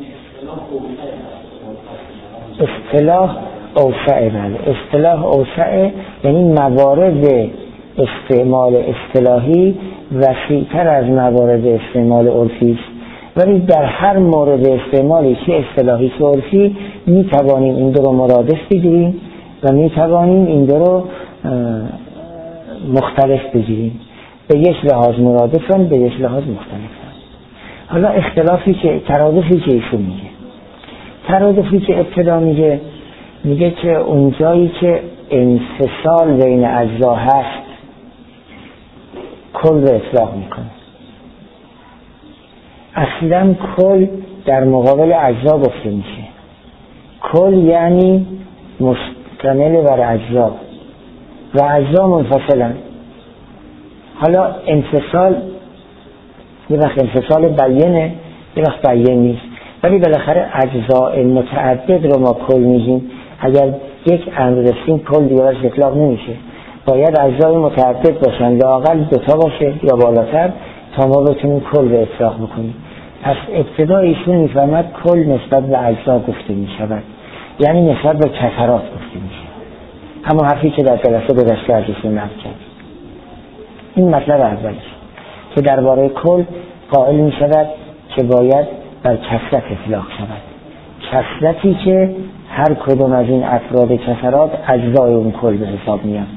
اصطلاح اوسع، بله اصطلاح اوسع یعنی موارد استعمال اصطلاحی وسیع‌تر از موارد استعمال عرفی است، ولی در هر مورد استعمالی که اصطلاحی که عرفی میتوانیم این دو رو مرادف بگیریم و میتوانیم این دو رو مختلف بگیریم. به یک لحاظ مرادفن، به یک لحاظ مختلفن. حالا اختلافی که ترادفی که ایشون میگه، ترادفی که ابتدا میگه میگه که اونجایی که انفصال بین اجزا هست کل رو اطلاق میکنه. اصلا کل در مقابل اجزا گفته میشه. کل یعنی مشتمل بر اجزا و اجزا منفصلن. حالا انفصال یه وقت انفصال بیینه، یه وقت بیین نیست، ولی بالاخره اجزاء متعدد رو ما کل میگیم. اگر یک امر رسیم کل دیگه برش اطلاق نمیشه، باید اجزای متعدد باشن، لااقل دوتا باشه یا بالاتر تا ما بتونیم کل رو اطلاق بکنیم. پس ابتدا ایشون میفهمد کل نسبت به اجزا گفته میشود، یعنی نسبت به کثرات گفته میشه. همون حرفی که در جلسه گذشته از ایشون نقل کرد. این مطلب اولش که درباره کل قائل میشود که باید بر کثرت اطلاق شود، کثرتی که هر کدوم از این افراد کثرات اجزای اون کل به حساب میاد.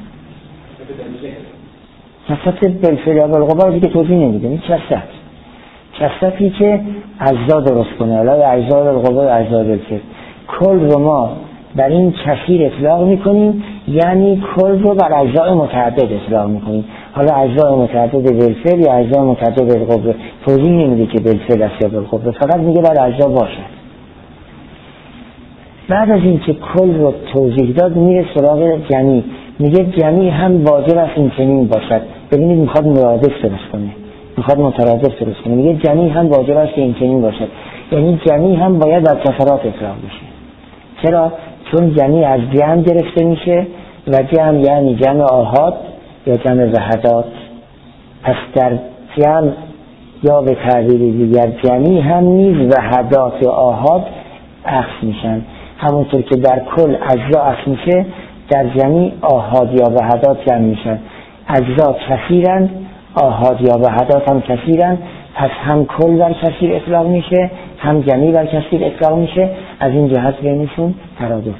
کثرت بالفعل یا بالقوا دیگه توضیح نمیده، این کثرت کثرتی که اجزا درست کنه، حالا اجزای بالقوا یا اجزای بالفعل. کل رو ما بر این کثیر اطلاق میکنیم، یعنی کل رو بر اجزای متعدد اطلاق میکنیم. حالا اجزای متعدد بالفعل یا اجزای متعدد بالقوا توضیح نمیده که بالفعل است یا بالقوا، فقط میگه بر اجزا باشد. بعد از این که کل رو توضیح داد میره سراغ جمعی. میگه جمیع هم واجب است این چنین باشد. ببینید میخواد مرادف درست کنه، میخواد مترادف درست کنه. میگه جمیع هم واجب است این چنین باشد، یعنی جمیع هم باید بر کسرات اطلاق بشه. چرا؟ چون جمیع از جمع گرفته میشه و جمع یعنی جمع آحاد یا جمع وحدات. پس در جمع یا به تعبیر دیگر جمیع هم نیز وحدات یا آحاد اخذ میشن. همونطور که در کل اجزا اخذ میشه، در جمیع آحاد یا وحدات جمع میشن. اجزا کثیرن، آحاد یا وحدات هم کثیرن، پس هم کل بر کثیر اطلاق میشه، هم جمیع بر کثیر اطلاق میشه. از این جهت بینشون ترادفه.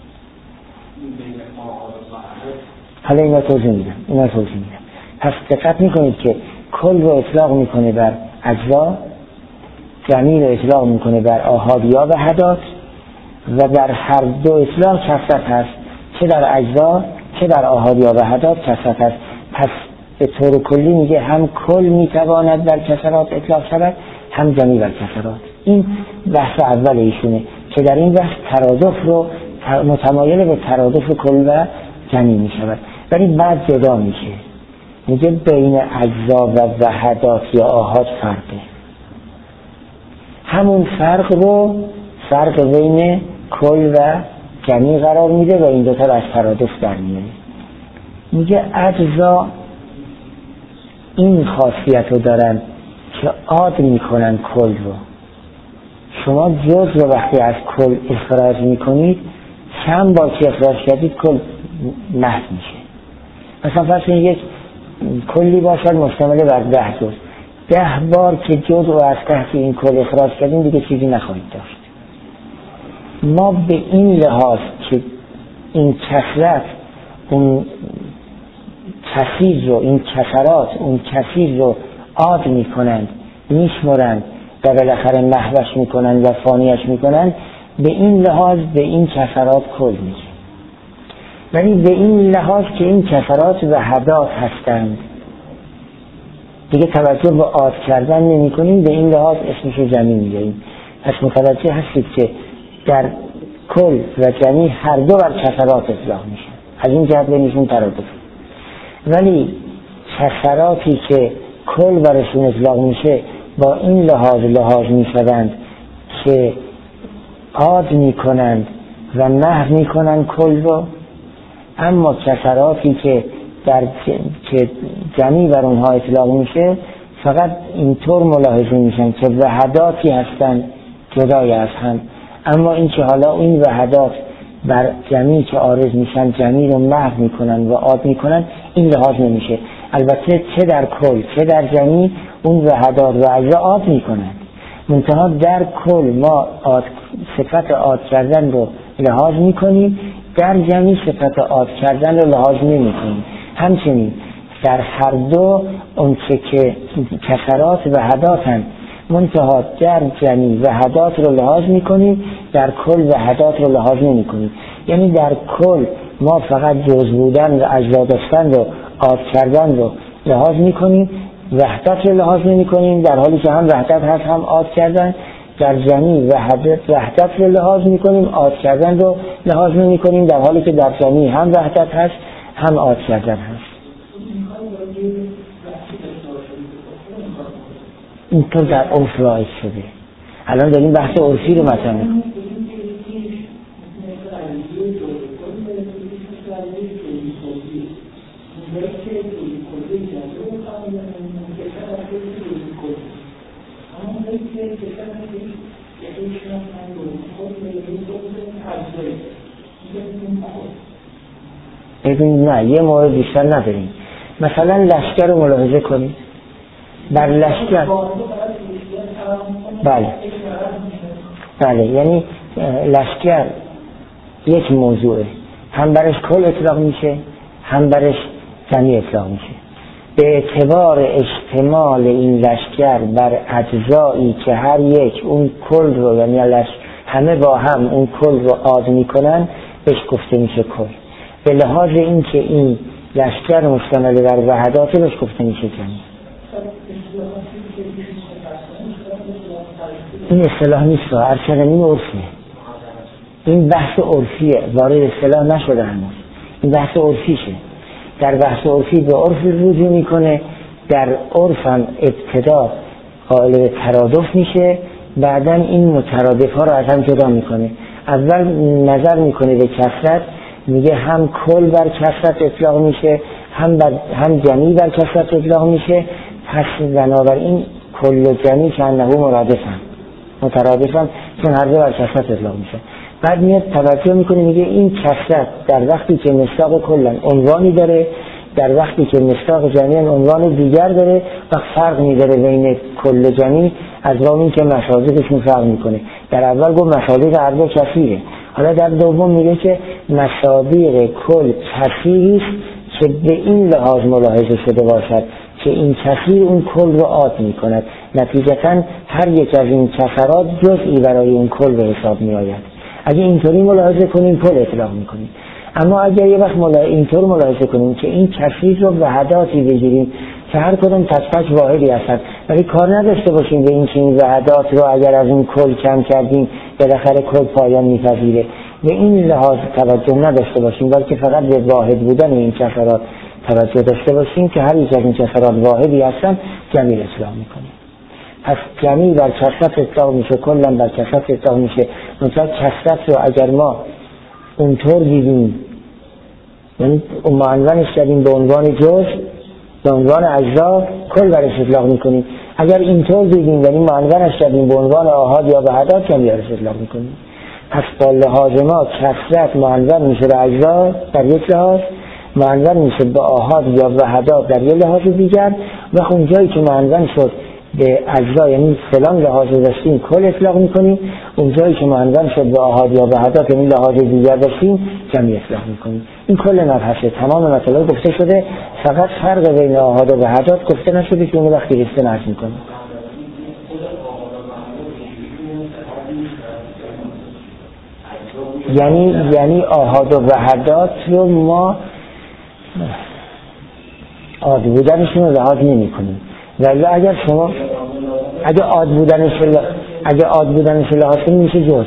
حالا اینا توضیح میدم اینا توضیح میدم پس دقت میکنید که کل رو اطلاق میکنه بر اجزا، جمیع رو اطلاق میکنه بر آحاد یا وحدات، و در هر دو اطلاق کثرت هست، چه در اجزا چه در آحاد یا وحدات کثرت هست. پس به طور کلی میگه هم کل میتواند بر کثرات اطلاق شود، هم جمیع بر کثرات. این بحث اول ایشونه که در این بحث ترادف رو متمایل به ترادف کل و جمیع میشود، ولی بعد جدا میشه. میگه بین اجزا و وحدات یا آحاد فرقه. همون فرق رو فرق بین کل و جمیع قرار میده و این دوتا رو از ترادف در میاره. میگه اجزا این خاصیت رو دارن که عاد میکنن کل رو. شما جز رو وقتی از کل اخراج میکنید، چند بار که اخراج کردید کل محو میشه. مثلا فرض کنید یک کلی باشد مشتمل بر ده جز، ده بار که جز رو از تحت این کل اخراج کردیم دیگه چیزی نخواهید داشت. ما به این لحاظ که این کثرت اون کثیر رو، این کثرات اون کثیر رو عاد میکنند، میشمرند و بالاخره محوش میکنند و فانیش میکنند، به این لحاظ به این کثرات کل میشه. ولی به این لحاظ که این کثرات وحدات هستند دیگه توجه به عاد کردن نمی کنیم، به این لحاظ اسمش رو جمیع میگیم. پس متوجه هستید که در کل و جمیع هر دو بر کثرات اطلاق میشه. از این جهت بینشون ترادف. ولی کثراتی که کل برشون اطلاق میشه با این لحاظ لحاظ میشوند که عاد میکنند و محو میکنند کل رو. اما کثراتی که در که جمیع بر اونها اطلاق میشه فقط اینطور ملاحظه میشن که وحداتی هستن جدای از هم، اما این که حالا این وحدات بر جمیع که عارض میشن جمیع رو محو میکنن و عاد میکنن، این لحاظ نمیشه. البته چه در کل چه در جمیع اون وحدات و اجزا عاد میکنن، منتها در کل ما عاد صفت عاد کردن رو لحاظ میکنیم، در جمیع صفت عاد کردن رو لحاظ نمیکنیم. همچنین در هر دو اون چه که کثرات وحداتن، منتها در جمیع وحدات رو لحاظ میکنیم، در کل وحدات رو لحاظ نمیکنیم. یعنی در کل ما فقط جز بودن و اجزا داشتن رو عاد کردن رو لحاظ میکنیم، وحدت رو لحاظ نمیکنیم، در حالی که هم وحدت هست هم عاد کردن. در جمیع وحدت وحدت رو لحاظ میکنیم، عاد کردن رو لحاظ نمیکنیم، در حالی که در جمیع هم وحدت هست هم عاد کردن هست. اینطور در عرف رایج شده. الان داریم بحث عرفی رو مطرح می‌کنیم. ببین نه یه مورد بیشتر نداریم. مثلا لشکر رو ملاحظه کنید. بر لشکر بله بله یعنی لشکر یک موضوعه، هم برش کل اطلاق میشه هم برش جمیع اطلاق میشه. به اعتبار اشتمال این لشکر بر اجزایی که هر یک اون کل رو یعنی همه با هم اون کل رو عاد میکنن بهش گفته میشه کل. به لحاظ این که این لشکر مشتمل بر وحدات بهش گفته میشه جمیع. این اصطلاح نیست، هرچند این عرفیه، این بحث عرفیه، وارد اصطلاح نشده هنوز. این بحث عرفیشه. در بحث عرفی به عرف رجوع میکنه، در عرف هم ابتدا قائل به ترادف میشه، بعدا این مترادف ها رو از هم جدا میکنه. اول نظر میکنه به کثرت، میگه هم کل بر کثرت اطلاق میشه، هم بر هم جمعی بر کثرت اطلاق میشه. پس بنابراین کل و جمعی که انه مرادفن مترادفن، چون هر دو بر کثرت اطلاق میشه. بعد میاد توجه میکنه، میگه این کثرت در وقتی که مصداق کلن عنوانی داره، در وقتی که مصداق جمعی عنوان دیگر داره و فرق میداره بین کل و جمعی از باب این که مصادیقشون فرق میکنه. در اول گفت مصادیق هر دو کثیره، حالا در دوم میگه که مصادیق کل کثیری است که به این لحاظ ملاحظه شده باشد که این کثیر اون کل رو عاد میکند، نتیجتا هر یک از این کثرات جزئی برای اون کل به حساب میآید. اگه اینطوری ملاحظه کنیم کل اطلاق میکنیم. اما اگر یه وقت ملا... اینطور ملاحظه کنیم که این کثیر رو وحداتی بگیریم که هر کدوم تک تک واحدی هستند، ولی کار نداشته باشیم به این که این وحدات رو اگر از اون کل کم کردیم بالاخره کل پایان میپذیره، به این لحاظ توجه نداشته باشیم، بلکه فقط به واحد بودن این کثرات توجه داشته باشیم که هر یک از این کثرات واحدی هستن، جمعی اطلاق میکنیم. پس جمعی بر کثرت اطلاق میشه، کلا بر کثرت اطلاق میشه. مثلا کثرت رو اگر ما اونطور دیدیم، یعنی معنونش کردیم به عنوان جزء، به عنوان اجزا، کل برش اطلاق میکنیم. اگر اینطور دیدیم یعنی معنونش کردیم به عنوان آحاد یا وحدات، کم برش اطلاق میکنیم. پس با لحاظ ما کثرت معنون میشه به اجزا در یک لحاظ، معنون میشه به آحاد یا وحدات در یک لحاظ دیگر، و اون جایی که معنون شد به اجزا یعنی فلان لحاظ داشتیم کل اطلاق میکنیم، اون جایی که معنون شد به آحاد یا وحدات یعنی لحاظ دیگر داشتیم جمعی اطلاق میکنیم. این کل مبحثه، تمام مطالب گفته شده، فقط فرق بین آحاد و وحدات گفته نشده که اون وقتی رسته نرز میکنیم. یعنی یعنی آحاد و وحدات رو ما عاد بودنشون رو لحاظ نمی کنیم، ولی اگر شما اگه عاد بودنش اگه عاد بودنش لحاظ کنیم میشه جز.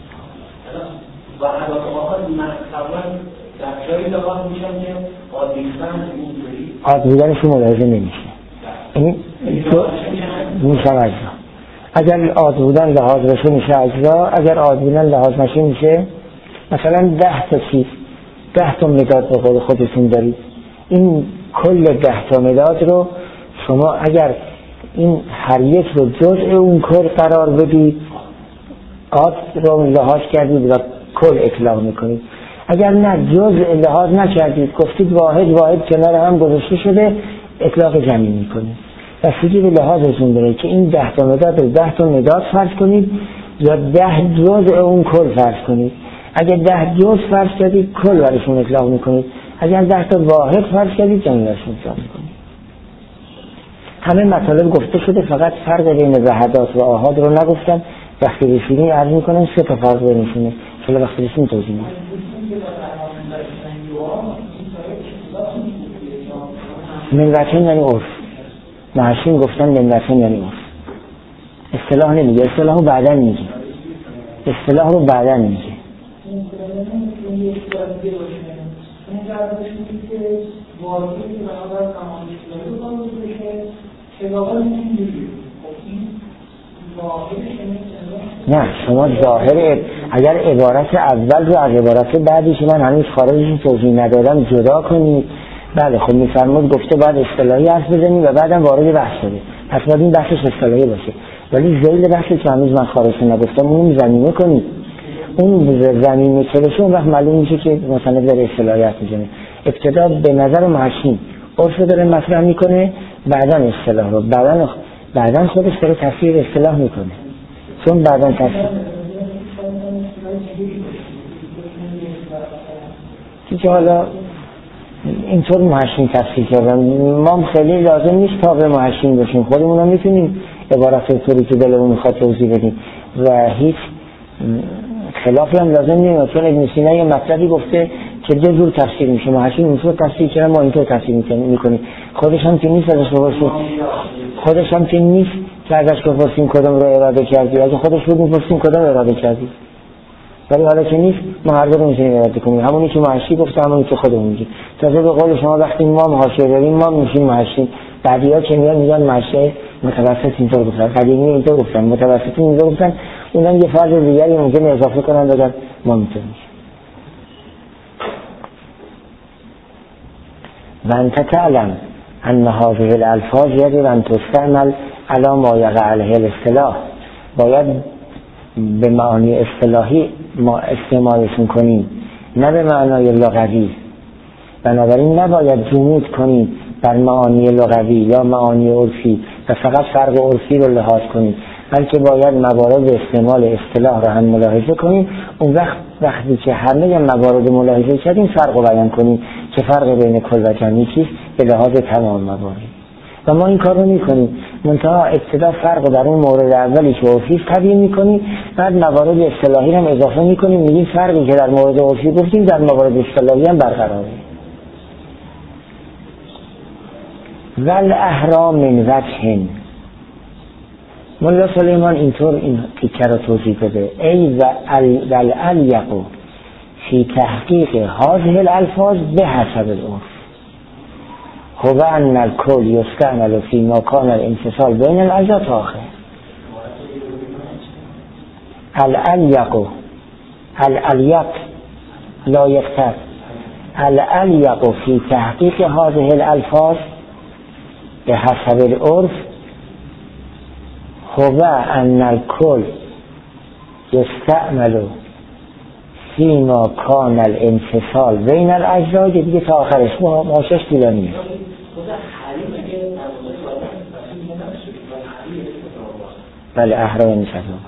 عاد بودنش ملاحظه نمیشه، یعنی میشه اجزا. اگر عاد بودن لحاظ بشه میشه اجزا، اگر عاد بودن لحاظ نشه میشه مثلا ده تا چیز، ده تا مداد به قول خودتون دارید. این کل ده تا مداد رو شما اگر این هر یک رو جزء اون کل قرار بدید، عاد رو لحاظ کردید و کل اطلاق میکنید. اگر نه جزء لحاظ نکردید، گفتید واحد واحد کنار هم گذاشته شده، اطلاق جمعی میکنید. بستگی به لحاظتون داره که این ده تا مداد رو ده تا مداد فرض کنید یا ده جزء اون کل فرض کنید. اگر ده جزء فرض کردید کل برشون اطلاق میکنید، اگر ده تا واحد فرض کردید جمعی برشون اطلاق میکنید. همه مطالب گفته شده، فقط فرق بین وحدات و آحاد رو نگفتن. وقتی رسیدین عرض میکنن سه تا فرق بینشونه، چلا وقتی رسیدین توضیح میدن. منوچن یعنی عرف، محشین گفتن منوچن یعنی عرف. اصطلاح نمیگه، اصطلاح رو بعدا میگه، اصطلاح رو بعدا میگه. نه شما ظاهر اگر عبارت اول رو از عبارت بعدی که من هنوز خارجش توضیح ندادم جدا کنید، بله خب میفرمود گفته بعد اصطلاحی حرف بزنید و بعدم وارد بحث شده، پس باید این بحثش اصطلاحی باشه. ولی ذیل بحثی که هنوز من خارجش نگفتم اون زمینه کنید، اون زمینه که بشه اون وقت معلوم میشه که مثلا داره اصطلاحی حرف میزنه. ابتدا به نظر محشین عرف داره مطرح میکنه، بعدا اصطلاح رو، بعدا بعدا خودش داره تفسیر اصطلاح میکنه، چون بعدا تفسیر که حالا اینطور محشین تفسیر کردن. ما خیلی لازم نیست تا به محشین باشیم، خودمون هم میتونیم عبارت طوری که دلمون میخواد توضیح بدیم و هیچ خلافی هم لازم نیست، چون ابن سینا یه مطلبی گفته که دو جور تفسیر میشه، محشین اینطور تفسیر کردن، ما اینطور تفسیر میکنیم. خودش هم که نیست ازش بپرسیم، خودش هم که نیست که ازش بپرسیم کدوم رو اراده کردی، اگه خودش بود میپرسیم کدوم اراده کردی. ولی حالا که نیست ما هر دو رو میتونیم اراده کنیم، همونی که محشی گفته همونی که خودمون میگیم. تازه به قول شما وقتی ما محاشیه داریم ما میشیم محشی، بعدی‌ها که میان میگن محشی متوسط اینطور گفتن، قدیمی اینطور گفتن، متوسطی اینطور گفتن، اونم یه فرض دیگری ممکنه اضافه کنن بگن ما میتونیم. و انت تعلم ان هذه الالفاظ یجب ان تستعمل علی ما یقع علیه الاصطلاح، باید به معانی اصطلاحی ما استعمالشون کنیم نه به معنای لغوی. بنابراین نباید جمود کنیم بر معانی لغوی یا معانی عرفی و فقط فرق عرفی رو لحاظ کنیم، بلکه باید موارد استعمال اصطلاح رو هم ملاحظه کنیم. اون وقت وقتی که همه موارد ملاحظه کردیم فرق رو بیان کنیم که فرق بین کل و جمعی چیست به لحاظ تمام موارد. و ما این کار رو میکنیم، منتها ابتدا فرق رو در اون مورد اولی که عرفی تبیین میکنیم، بعد موارد اصطلاحی هم اضافه میکنیم، میگیم فرقی که در مورد عرفی گفتیم در موارد اصطلاحی هم برقراره. والاحرام من وجه، مولا سلیمان اینطور این تیکه رو توضیح بده، ای والالیق فی تحقیق هذه الالفاظ به حسب العرف هو ان الکل یستعمل فی ما کان الانفصال بین الاجزاء آخر. الالیق الالیق لایقتر الالیق فی تحقیق هذه الالفاظ به حسب العرف هو ان الکل یستعمل فی ما کان الانفصال بین الاجزاء، دیگه تا آخرش ماشش طولانیه. بله احرا یعنی سزاوار،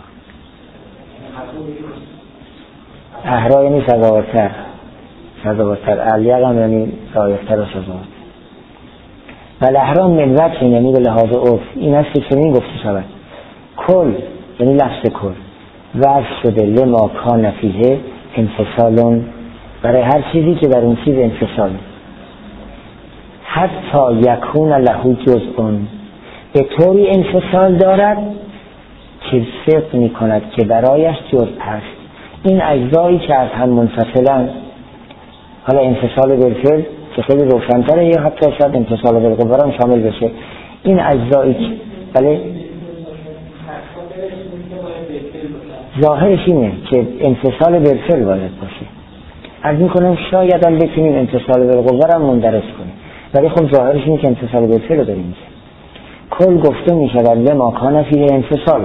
احرا یعنی سزاوارتر، سزاوارتر، الیق هم یعنی لایقتر و سزاوارتر. بله احرام من وجه یعنی به لحاظ عرف این است که چنین گفته شود کل یعنی لفظ کل وضع شده لما کان فیه انفصالون، برای هر چیزی که در اون چیز انفصال، حتی یکون له جزء، به طوری انفصال دارد که صدق می کند که برایش جزء هست. این اجزایی که از هم منفصلن، حالا انفصال بالفعل که خیلی روشن‌تره یا حتی شاید انفصال بالقوه هم شامل بشه، این اجزایی که بله ظاهرش اینه که انفصال بالفعل باید باشه. عرض میکنم شاید هم بتونیم انفصال بالقوه هم مندرس کنیم، ولی خب ظاهرش اینه که انفصال بالفعل رو داریم. کل گفته میشود لما کان فیه انفصال،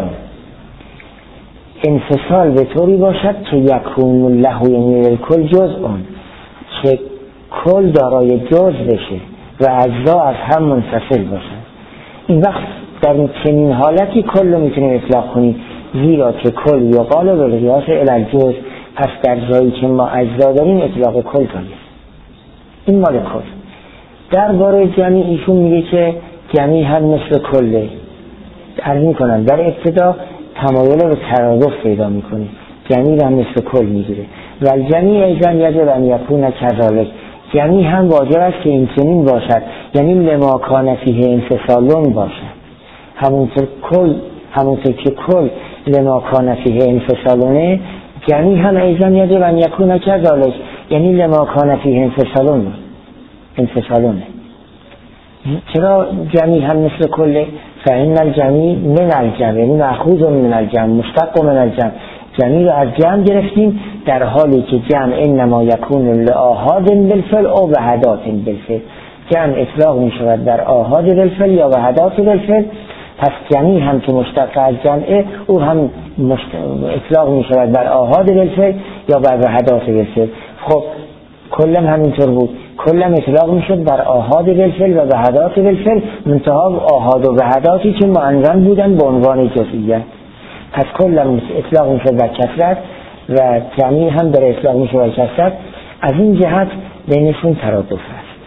انفصال به طوری باشد که یکون له یعنی الکل جزء، که کل دارای جزء بشه و اجزا از هم منفصل باشن. این وقت در چنین حالتی کل رو میتونیم اطلاق کنیم، زیرا که کل یقال بالقیاس الی الجزء، پس در جایی که ما اجزا داریم اطلاق کل کنیم. این مال کل. درباره جمعی ایشون میگه که جمعی هم مثل کله. عرض میکنم در ابتدا تمایل به ترادف پیدا میکنه، جمعی هم مثل کل میگیره و الجمعی ایضا یجب ان یکون کذالک، جمعی هم واجب است که این چنین باشد، یعنی لما کان فیه انفصالون باشد. همونطور کل همونطور که کل لما کان فیه انفصالونه، جمعی هم ایضا یجب ان یکون کذالک، یعنی لما کان فیه انفصالون انفصالونه. چرا جمعی هم مثل کله؟ فإن الجمعی من الجمع، یعنی مأخوذ من الجمع، مشتق من الجمع. جمعی رو از جمع گرفتیم در حالی که جمع انما یکون لآحاد بالفعل او وحدات بالفعل. جمع اطلاق می شود در آحاد بالفعل یا وحدات بالفعل، پس جمعی هم که مشتق از جمعه او هم اطلاق می شود بر آحاد بالفعل یا بر وحدات بالفعل. خب کلم همینطور بود، کلم اطلاق می شد بر آحاد بالفعل و وحدات بالفعل، منتها آحاد و وحداتی که معنون بودن به عنوان جزئیت. پس کلم اطلاق می شد بر کثرت و جمعی هم در اطلاق می شد بر کثرت. از این جهت بینشون ترادف هست.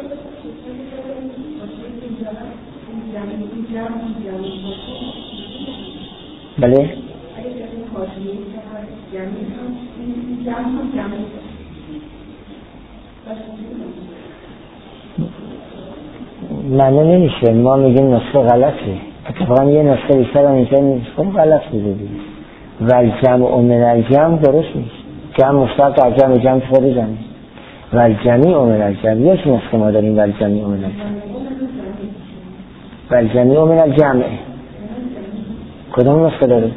بله معنی نمیشه، ما میگیم نسخه غلطه، اتفاقا یه نسخه بیشتر هم اینجا نیست، خب غلط بوده دیگه و الجمع و من الجمع درست نیست. جمع مشتق در جمع جمع فرد جمع و الجمیع من الجمع. یک نسخه ما داریم و الجمیع من الجمع و الجمیع من الجمع. کدام نسخه داریم؟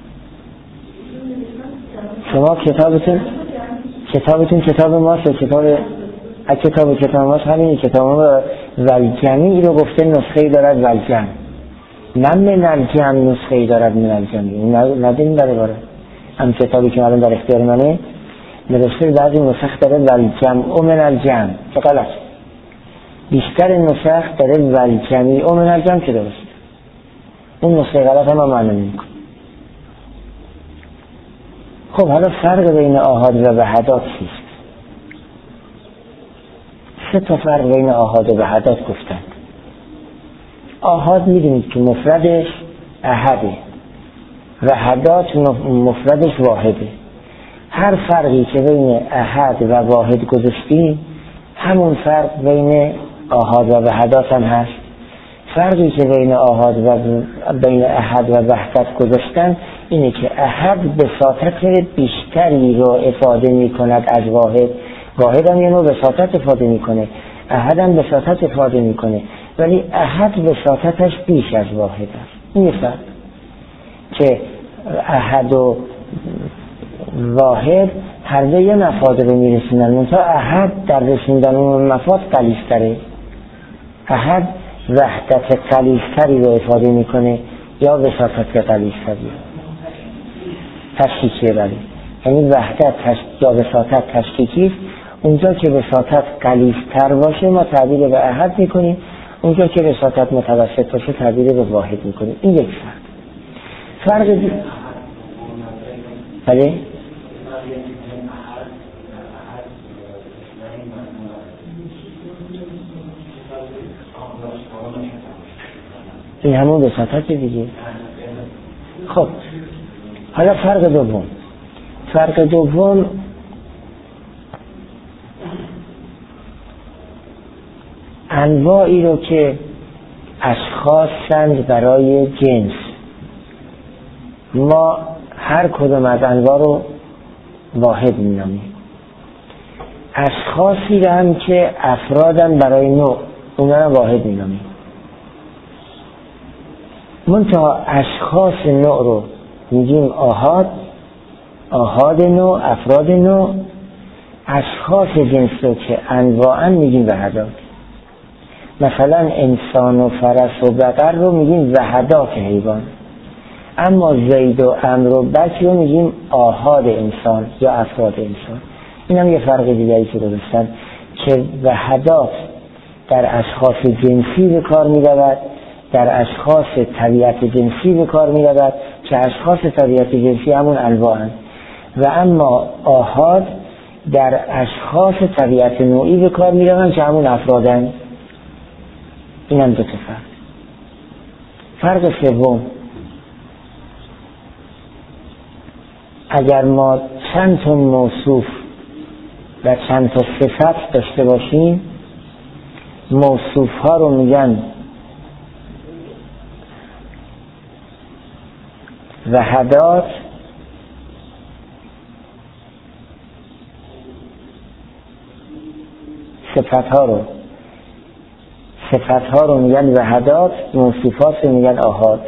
شما کتابتون کتابتون کتاب ماست، کتاب کتاب کتاب ماست همین کتاب ما و الجمیع رو گفته نسخه دارد و الجمع، نه من الجمع نسخه دارد من الجمیع نداریم برای باره. هم کتابی که الان در اختیار منه نوشته بعضی نسخ داره و الجمع من الجمع که غلط، بیشتر نسخ داره و الجمیع من الجمع که درست. اون نسخه غلط هم معنی نمی‌کنه. خب حالا فرق بین آحاد و وحدات چیست؟ سه تا فرق بین آحاد و وحدات گفتند. آحاد میدونید که مفردش احده، وحدات مفردش واحده. هر فرقی که بین احد و واحد گذاشتیم همون فرق بین آحاد و وحدات هم هست. فرقی که بین آحاد و بین احد و وحدت گذاشتن اینه که احد بساطت بیشتری رو افاده می کند از واحد، واحد هم یه نوع بساطت افاده می کنه، احد هم بساطت افاده می کنه، ولی احد بساطتش بیش از واحد است. این فرق که احد و واحد هر دو یه مفاد رو می رسونن، منتها احد در رسوندن اون مفاد قلیزتره، احد وحدت قلیزتری رو افاده می کنه یا بساطت قلیزتری تشکیکیه. بله یعنی وحدت تش... یا وساطت تشکیکی، اونجا که وساطت قلیزتر باشه ما تعبیر به احد میکنیم، اونجا که وساطت متوسط باشه تعبیر به واحد میکنیم. این یک فرق. فرق دی... بله این همون وساطت دیگه. خب حالا فرق دوم. فرق دوم انواعی رو که اشخاصند برای جنس، ما هر کدوم از انواع رو واحد می‌نامیم. اشخاصی رو هم که افرادن برای نوع، اونا رو واحد می‌نامیم. منتها اشخاص نوع رو میگیم آحاد، آحاد نوع، افراد نوع. اشخاص جنس رو که انواعاً میگیم وحدات. مثلا انسان و فرس و بقر رو میگیم وحدات حیوان، اما زید و عمرو و بک رو میگیم آحاد انسان یا افراد انسان. این هم یه فرق دیگری که درستن که وحدات در اشخاص جنسی به کار میرود، در اشخاص طبیعت جنسی به کار می رود که اشخاص طبیعت جنسی همون انواعن، و اما آحاد در اشخاص طبیعت نوعی به کار می روند که همون افرادن. این هم دو تا فرق. فرق سوم، اگر ما چند تا موصوف و چند تا صفت داشته باشیم، موصوف ها رو میگن وحدات، صفت ها رو صفت ها رو میگن وحدات، موصوفات رو میگن آحاد.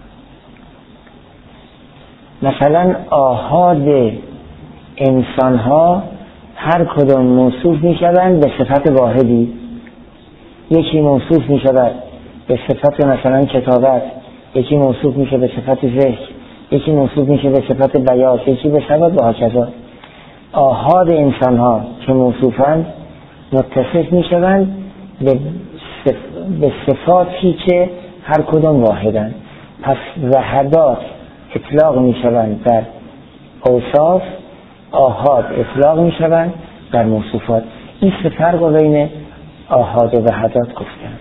مثلا آحاد انسان ها هر کدوم موصوف میشوند به صفت واحدی. یکی موصوف میشود به صفت مثلا کتابت، یکی موصوف میشه به صفت ذکر، یکی موصوف میشه به صفت بیاض، یکی به صفت و هکذا. آحاد انسان ها که موصوفند متصف میشوند به, صف... به صفاتی که هر کدوم واحدند. پس وحدات اطلاق میشوند در اوصاف، آحاد اطلاق میشوند در موصوفات. این سه فرق بین آحاد و وحدات گفتند.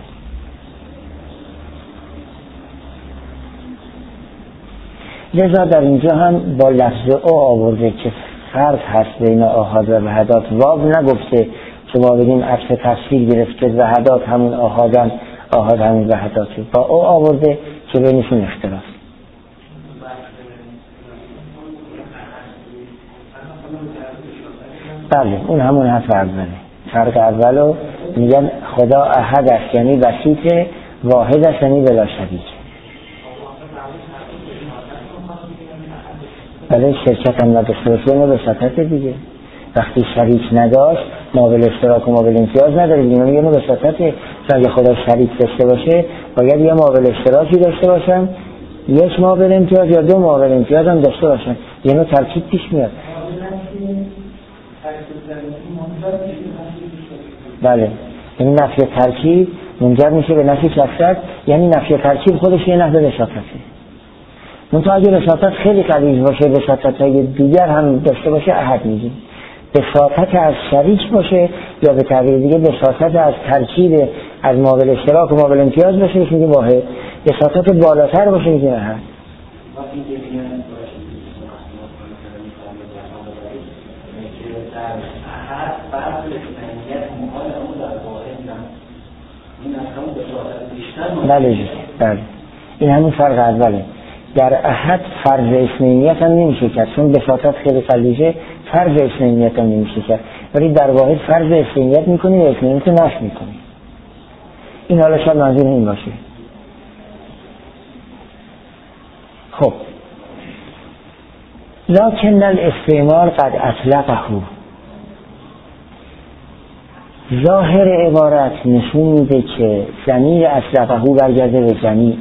لذا در اینجا هم با لفظ او آورده که فرق هست بین آحاد و وحدات. واب نگفته که ما بگیم عکس تفسیر گرفت که وحدات همون آحادن، آحاد همون وحداتی. با او آورده که بینشون اختلاف. بله اون همون حرف اوله. فرق اولو میگن خدا احد است یعنی بسیط، واحد است یعنی بلا شریک. بله شرکت هم نداشته باشه اینو به سطحت دیگه. وقتی شریک نداشت مابل اشتراک و مابل امتیاز نداره دیگه، میگه اینو به سطحت. چون اگه خدا شریک داشته باشه باید یه مابل اشتراکی داشته باشن، یک مابل امتیاز یا دو مابل امتیاز هم داشته باشن، یه نوع ترکیب پیش میاد. بله یعنی نفی ترکیب منجر میشه به نفی کثرت، یعنی نفی ترکیب خودش یه نحوه وساطته. منتها اگه وساطت خیلی قوی باشه، وساطت‌های دیگر هم داشته باشه، احد میگیم. وساطت از شریک باشه یا به تعبیر دیگه وساطت از ترکیب از مابل اشتراک و مابل امتیاز باشه میگیم واحد. وساطت بالاتر باشه میگیم احد. بله بله این همون فرق اوله. در احد فرض اثنینیت هم نمیشه کرد چون بساطت خیلی قلیشه، فرض اثنینیت هم نمیشه کرد، ولی در واحد فرض اثنینیت میکنی و اثنینیت رو نفی میکنی. این حالا شاید منظور این باشه. خب لکن الاستعمال قد اطلقه، ظاهر عبارت نشون میده که ضمیر اطلقه برگرده به جمیع،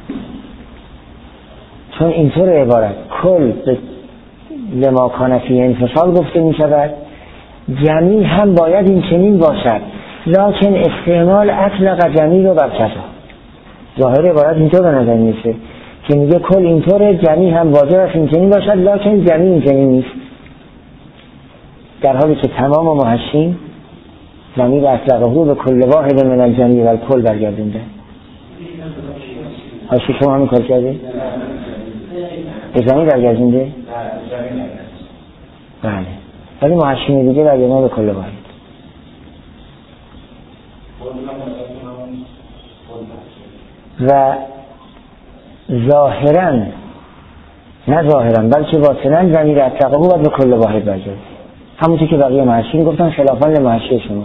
چون اینطور عبارت کل به لما کان فیه انفصال گفته می شود، جمیع هم باید این چنین باشد، لکن استعمال اطلق جمیع رو بر کذا. ظاهر عبارت اینطور به نظر میشه که میگه کل اینطوره، جمیع هم واجب است این چنین باشد، لکن جمیع این چنین نیست، در حالی که تمام محشین ضمیر اطلقه رو به کل واحد من الجمیع و الکل برگردونده. هاشی شما همین کار کرده؟ به ضمیر برگردونده؟ بله ولی محشین دیگه برگردونده به کل واحد. و ظاهرا نه ظاهرا بلکه باطنا ضمیر اطلقه رو به کل واحد برگرده، همونطور که بقیه محشین گفتن خلافاً لمحشی شما.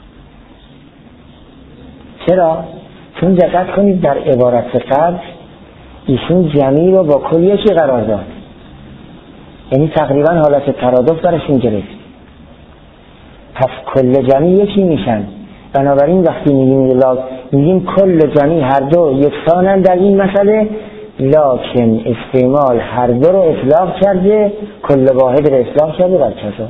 چرا؟ چون دقت کنید در عبارت قبل ایشون جمیع رو با کل یکی قرار داد، یعنی تقریبا حالت ترادف درشون گرفت، پس کل جمیع یکی میشن. بنابراین وقتی میگیم میگیم کل جمیع هر دو یکسانن در این مسئله، لکن استعمال هر دو رو اطلاق کرده، کل واحد رو اطلاق کرده بر کذا.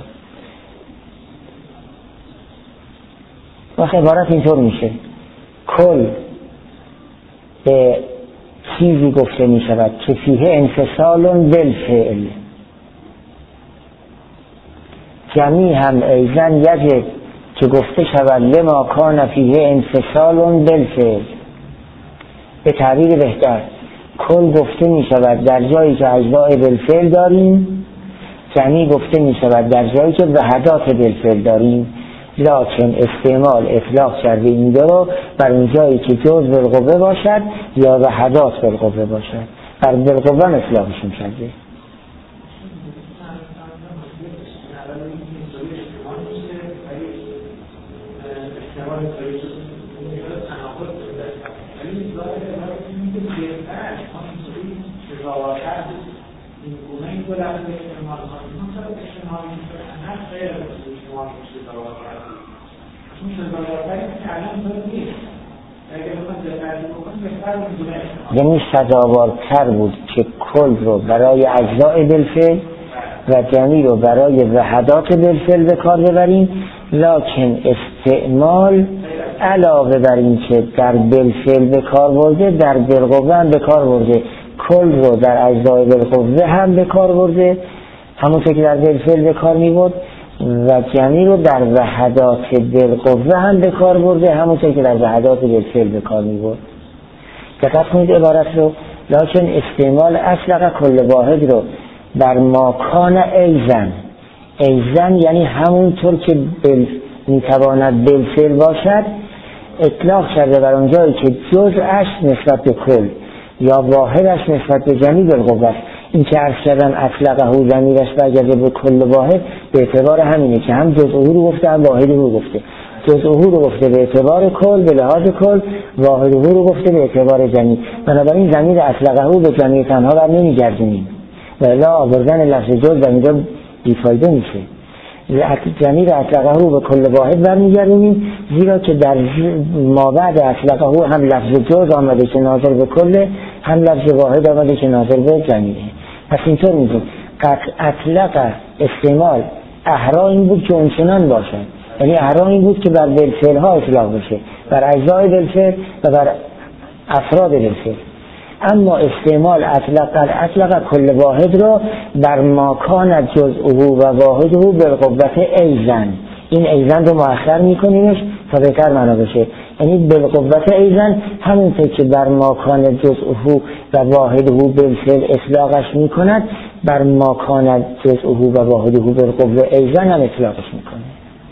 وقت عبارت اینطور میشه کل به چیزی گفته می شود که فیه انفصال بالفعل، جمیع هم ایضا یجب که گفته شود لما کان فیه انفصال بالفعل. به تعبیر بهتر کل گفته می شود در جایی که اجزاء بالفعل داریم، جمیع گفته می شود در جایی که وحدات بالفعل داریم، لکن استعمال اطلاق کرده این دو رو بر اون جایی که جز بالقوه باشد یا وحدات بالقوه باشد، بر بالقوه اطلاقشون کرده. یعنی سزاوارتر بود که کل رو برای اجزاء بالفعل و جمیع رو برای وحدات بالفعل به کار ببریم، لکن استعمال علاوه بر این که در بالفعل به کار برده در بالقوه هم به کار برده، کل رو در اجزاء بالقوه هم به کار برده همونطور که در بالفعل به کار می برد، و جمیع رو در وحدات بالقوه هم به کار برده همونطور که در وحدات بالفعل به کار می برد. دقت کنید عبارت رو، لکن استعمال اطلق کل واحد رو بر ماکان ایزن، ایزن یعنی همونطور که بل میتواند بالفعل باشد، اطلاق کرده بر اونجایی که جزءش نسبت به کل یا واحدش نسبت به جمیع بالقوه است. این که عرض کردم اطلقه ضمیرش برگرده به کل واحد به اعتبار همینه که هم جزءه رو گفته هم واحده رو گفته. جزءه رو گفته به اعتبار کل به لحاظ کل، واحده رو گفته به اعتبار جمعی. بنابراین ضمیر اطلقه به جمعی تنها بر نمیگردونیم و الا آوردن لفظ جز در اینجا بیفایده میشه. ضمیر اطلقه به کل واحد برمیگردونیم، زیرا که در مابعد اطلقه هم لفظ جز آمده که ناظر به کل، هم لفظ واحد آمده که ناظر به جمعیه. پس اینطور میگیم اطلق استعمال احرا این بود که اونچنان باشد، یعنی احرا این بود که بر بالفعل ها اطلاق بشه، بر اجزای بالفعل و بر افراد بالفعل. اما استعمال اطلق اطلق کل واحد رو بر ما کان جزءه و واحده بالقوت ایزن، این ایزن رو مؤخر میکنیمش تا بهتر معنا بشه، یعنی بالقوت ایزن همونطور که بر ما کان جزءه و واحده بالفعل اطلاقش میکند، بر ما کان جزءه و واحده بالقوت ایزن هم اطلاقش میکنه.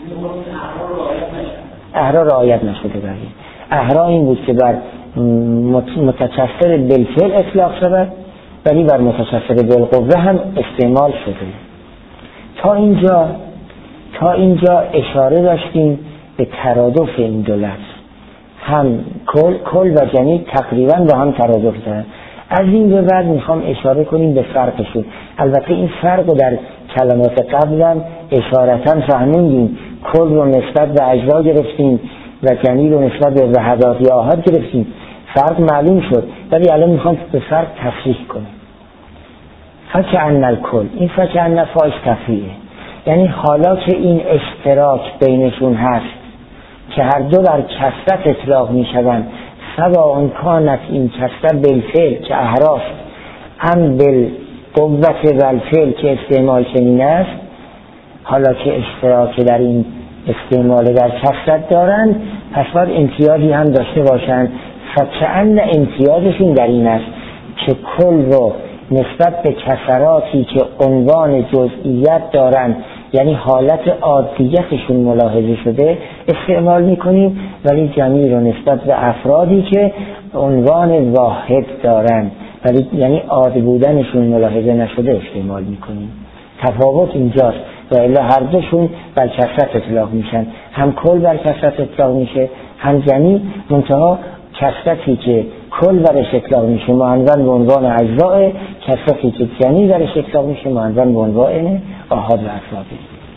احرا رعایت نشده. بر احرا این بود که بر متکثر بالفعل اطلاق شود، ولی بر متکثر بالقوه هم استعمال شده. تا اینجا تا اینجا اشاره داشتیم به ترادف این دو لفظ، هم کل کل و جمعی تقریبا با هم ترادف دارن. از این به بعد میخوام اشاره کنیم به فرقشون. البته این فرق رو در کلمات قبلم اشارتا فهمیدیم، کل رو نسبت به اجزا گرفتیم و جمعی رو نسبت به وحدات یا آحاد گرفتیم، فرق معلوم شد، ولی الان میخوام به فرق تصریح کنم. فکأن الکل، این فکأن فاعل تفریعه، یعنی حالا که این اشتراک بینشون هست که هر دو بر کثرت اطلاق میشوند، سواء کانت این کثرت بالفعل که احراف هم بالقوت والفعل که استعمال چنین است، حالا که اشتراک در این استعمال در کثرت دارند، پس باید امتیازی هم داشته باشند. فکأن امتیازشون در این است که کل رو نسبت به کثراتی که عنوان جزئیت دارند، یعنی حالت عادیتشون ملاحظه شده، استعمال میکنیم، ولی جمعی رو نسبت به افرادی که عنوان واحد دارند، ولی یعنی عادی بودنشون ملاحظه نشده استعمال میکنیم. تفاوت اینجاست و الا هر دوشون بر کثرت اطلاق میشن، هم کل بر کثرت اطلاق میشه هم جمعی، منتها کثرتی که کل برش اطلاق میشه معنون به عنوان اجزاء، کثرتی که جمعی برش اطلاق میشه معنون به عنوان آحاد و افراد.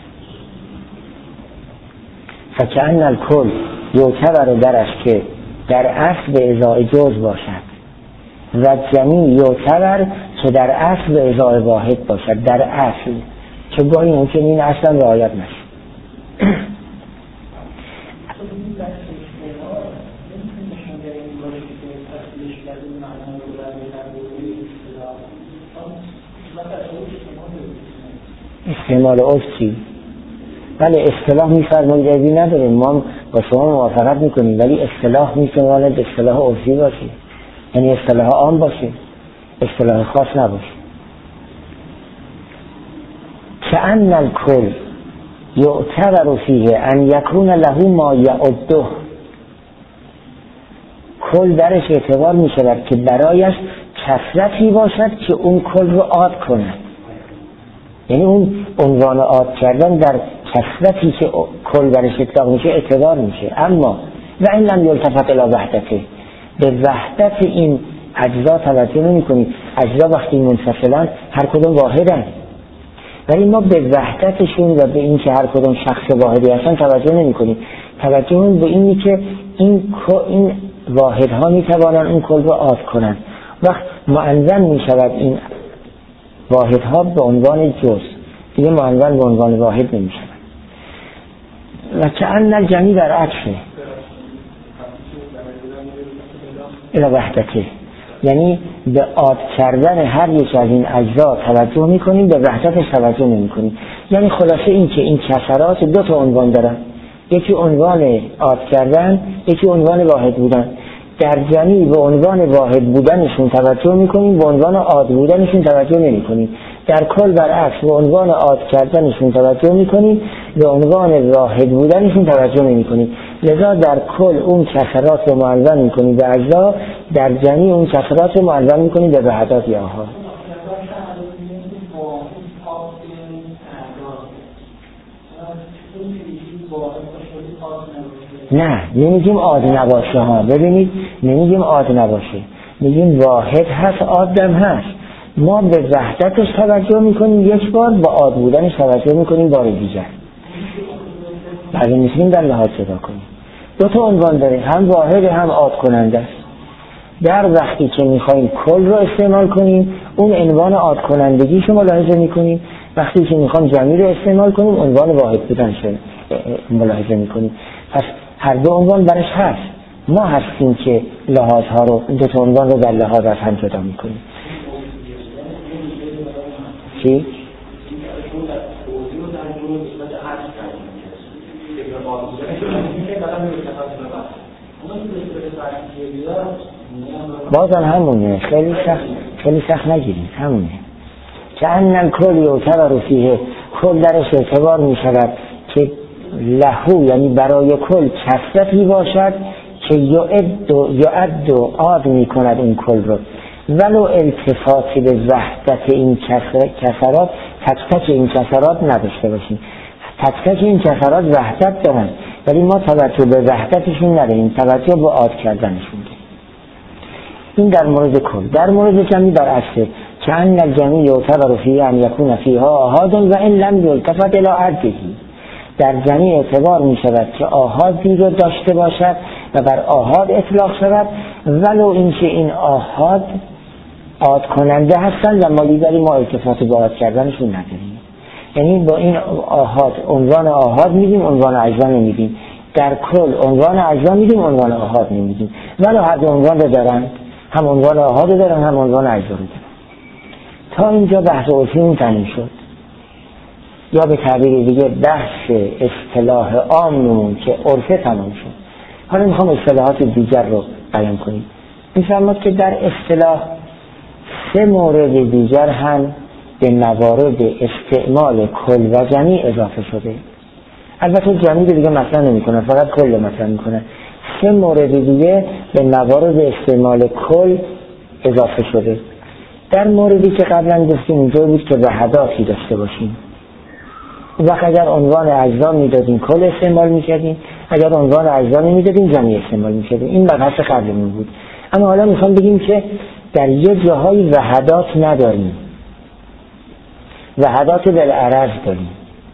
فکأن الکل یعتبر درش که در اصل به ازای جز باشد و جمعی یعتبر که در اصل به ازای واحد باشد، در اصل که گاهی ممکن این اصلا رعایت نشه. استعمال عرف چی؟ بله اصطلاح میفرمایید عیبی نداره، ما با شما موافقت میکنیم، ولی اصطلاح میتواند اصطلاح عرفی باشه، یعنی اصطلاح عام باشه، اصطلاح خاص نباشه. کأن الکل یعتبر فیه ان یکون له ما یعده، کل درش اعتبار میشود که برایش کثرتی باشد که اون کل رو عاد کند، یعنی اون عنوان عاد کردن در کثرتی که کل برش اطلاق میشه اعتبار میشه. اما و این لم یلتفت الی وحدته، به وحدت این اجزا توجه نمی کنیم. اجزا وقتی منفصلن هر کدوم واحدن، ولی ما به وحدتشون و به این که هر کدوم شخص واحدی هستن توجه نمی کنیم. توجهمون به اینی که این این واحدها می توانن اون کل رو عاد کنن. وقت معنون می شود این واحدها به عنوان جز، دیگه معنون به عنوان واحد نمی شود. و کأن الجمعی در عکسه الی وحدته، یعنی به عاد کردن هر یک از این اجزا توجه میکنیم، به وحدتش توجه نمیکنیم. یعنی خلاصه این که این کسرات دو تا عنوان دارن، یکی عنوان عاد کردن، یکی عنوان واحد بودن. در جمعی به عنوان واحد بودنشون توجه میکنیم، به عنوان عاد بودنشون توجه نمیکنیم. در کل برعکس به عنوان عاد کردنشون توجه میکنیم، به عنوان واحد بودنشون توجه نمیکنیم. لذا در کل اون کسرات رو معلوم میکنیم به اجزا، در جمعی اون کسرات رو معلوم میکنیم به وحدات یا آحاد. نه نمیگیم عاد نباشه ها، ببینید نمیگیم عاد نباشه، میگیم واحد هست عادم هست. ما به وحدتش توجه میکنیم یک بار، با عاد بودنش توجه میکنیم بار دیگر. بعد میتونیم در لحاظ صدا کنیم. دو تا عنوان داره، هم واحد هم عاد کننده است. در وقتی که میخوایم کل رو استعمال کنیم اون عنوان عاد کنندگی شما ملاحظه میکنیم، وقتی که میخوایم جمعی رو استعمال کنیم عنوان واحد بودنش ملاحظه میکنیم. پس هر دو عنوان برش هست، ما هستیم که لحاظها رو، دو تا عنوان رو در لحاظ از هم جدا میکنیم. چی؟ بازم همونه، خیلی سخت خیلی سخت نگیریم، همونه که ان کل یعتبر فیه، کل درش اعتبار می شود که لهو یعنی برای کل کثرتی باشد که یعد و یعد و عاد می کند این کل رو، ولو التفاتی به وحدت این کسرات، تک تک این کسرات نداشته باشیم. تک تک این کسرات وحدت دارن ولی ما توجه به وحدتشون نداریم، توجه به عاد کردنشون داریم. این در مورد کل. در مورد جمعی برعکسه، که ان الجمعی یعتبر فیه ان یکون فیها آحاد و این لم یلتفت الی عدده. در جمعی اعتبار می شود که آحادی رو داشته باشد و بر آحاد اطلاق شود، ولو اینکه این آحاد عاد کننده هستند و ما دیگری ما التفات به عاد کردنشون نداریم. یعنی با این آحاد عنوان آحاد میدیم، عنوان اجزا نمیدیم. در کل عنوان اجزا میدیم، عنوان آحاد نمیدیم. ولو هر دو عنوان رو دارن، هم عنوان آحاد رو دارن هم عنوان اجزا رو دارن. تا اینجا بحث عرفی تموم شد، یا به تعبیر دیگه بحث اصطلاح عاممون که عرفه تمام شد. حالا میخوام اصطلاحات دیگر رو بیان کنیم. میفرماد که در اصطلاح سه مورد دیگر هم به موارد استعمال کل و جمعی اضافه شده. البته جمعی دیگه مطرح نمیکنه، فقط کل مطرح میکنه. سه مورد دیگه به موارد استعمال کل اضافه شده. در موردی که قبلا گفتیم اونجا بود که وحداتی داشته باشیم. وقت اگر عنوان اجزا میدادیم کل استعمال میکردیم، اگر عنوان اجزا نمیدادیم جمعی استعمال میکردیم. این مبحث قبلمون بود. اما حالا میخوام بگیم که در یه جاهای وحدات نداریم، وحدات بالعرض داریم،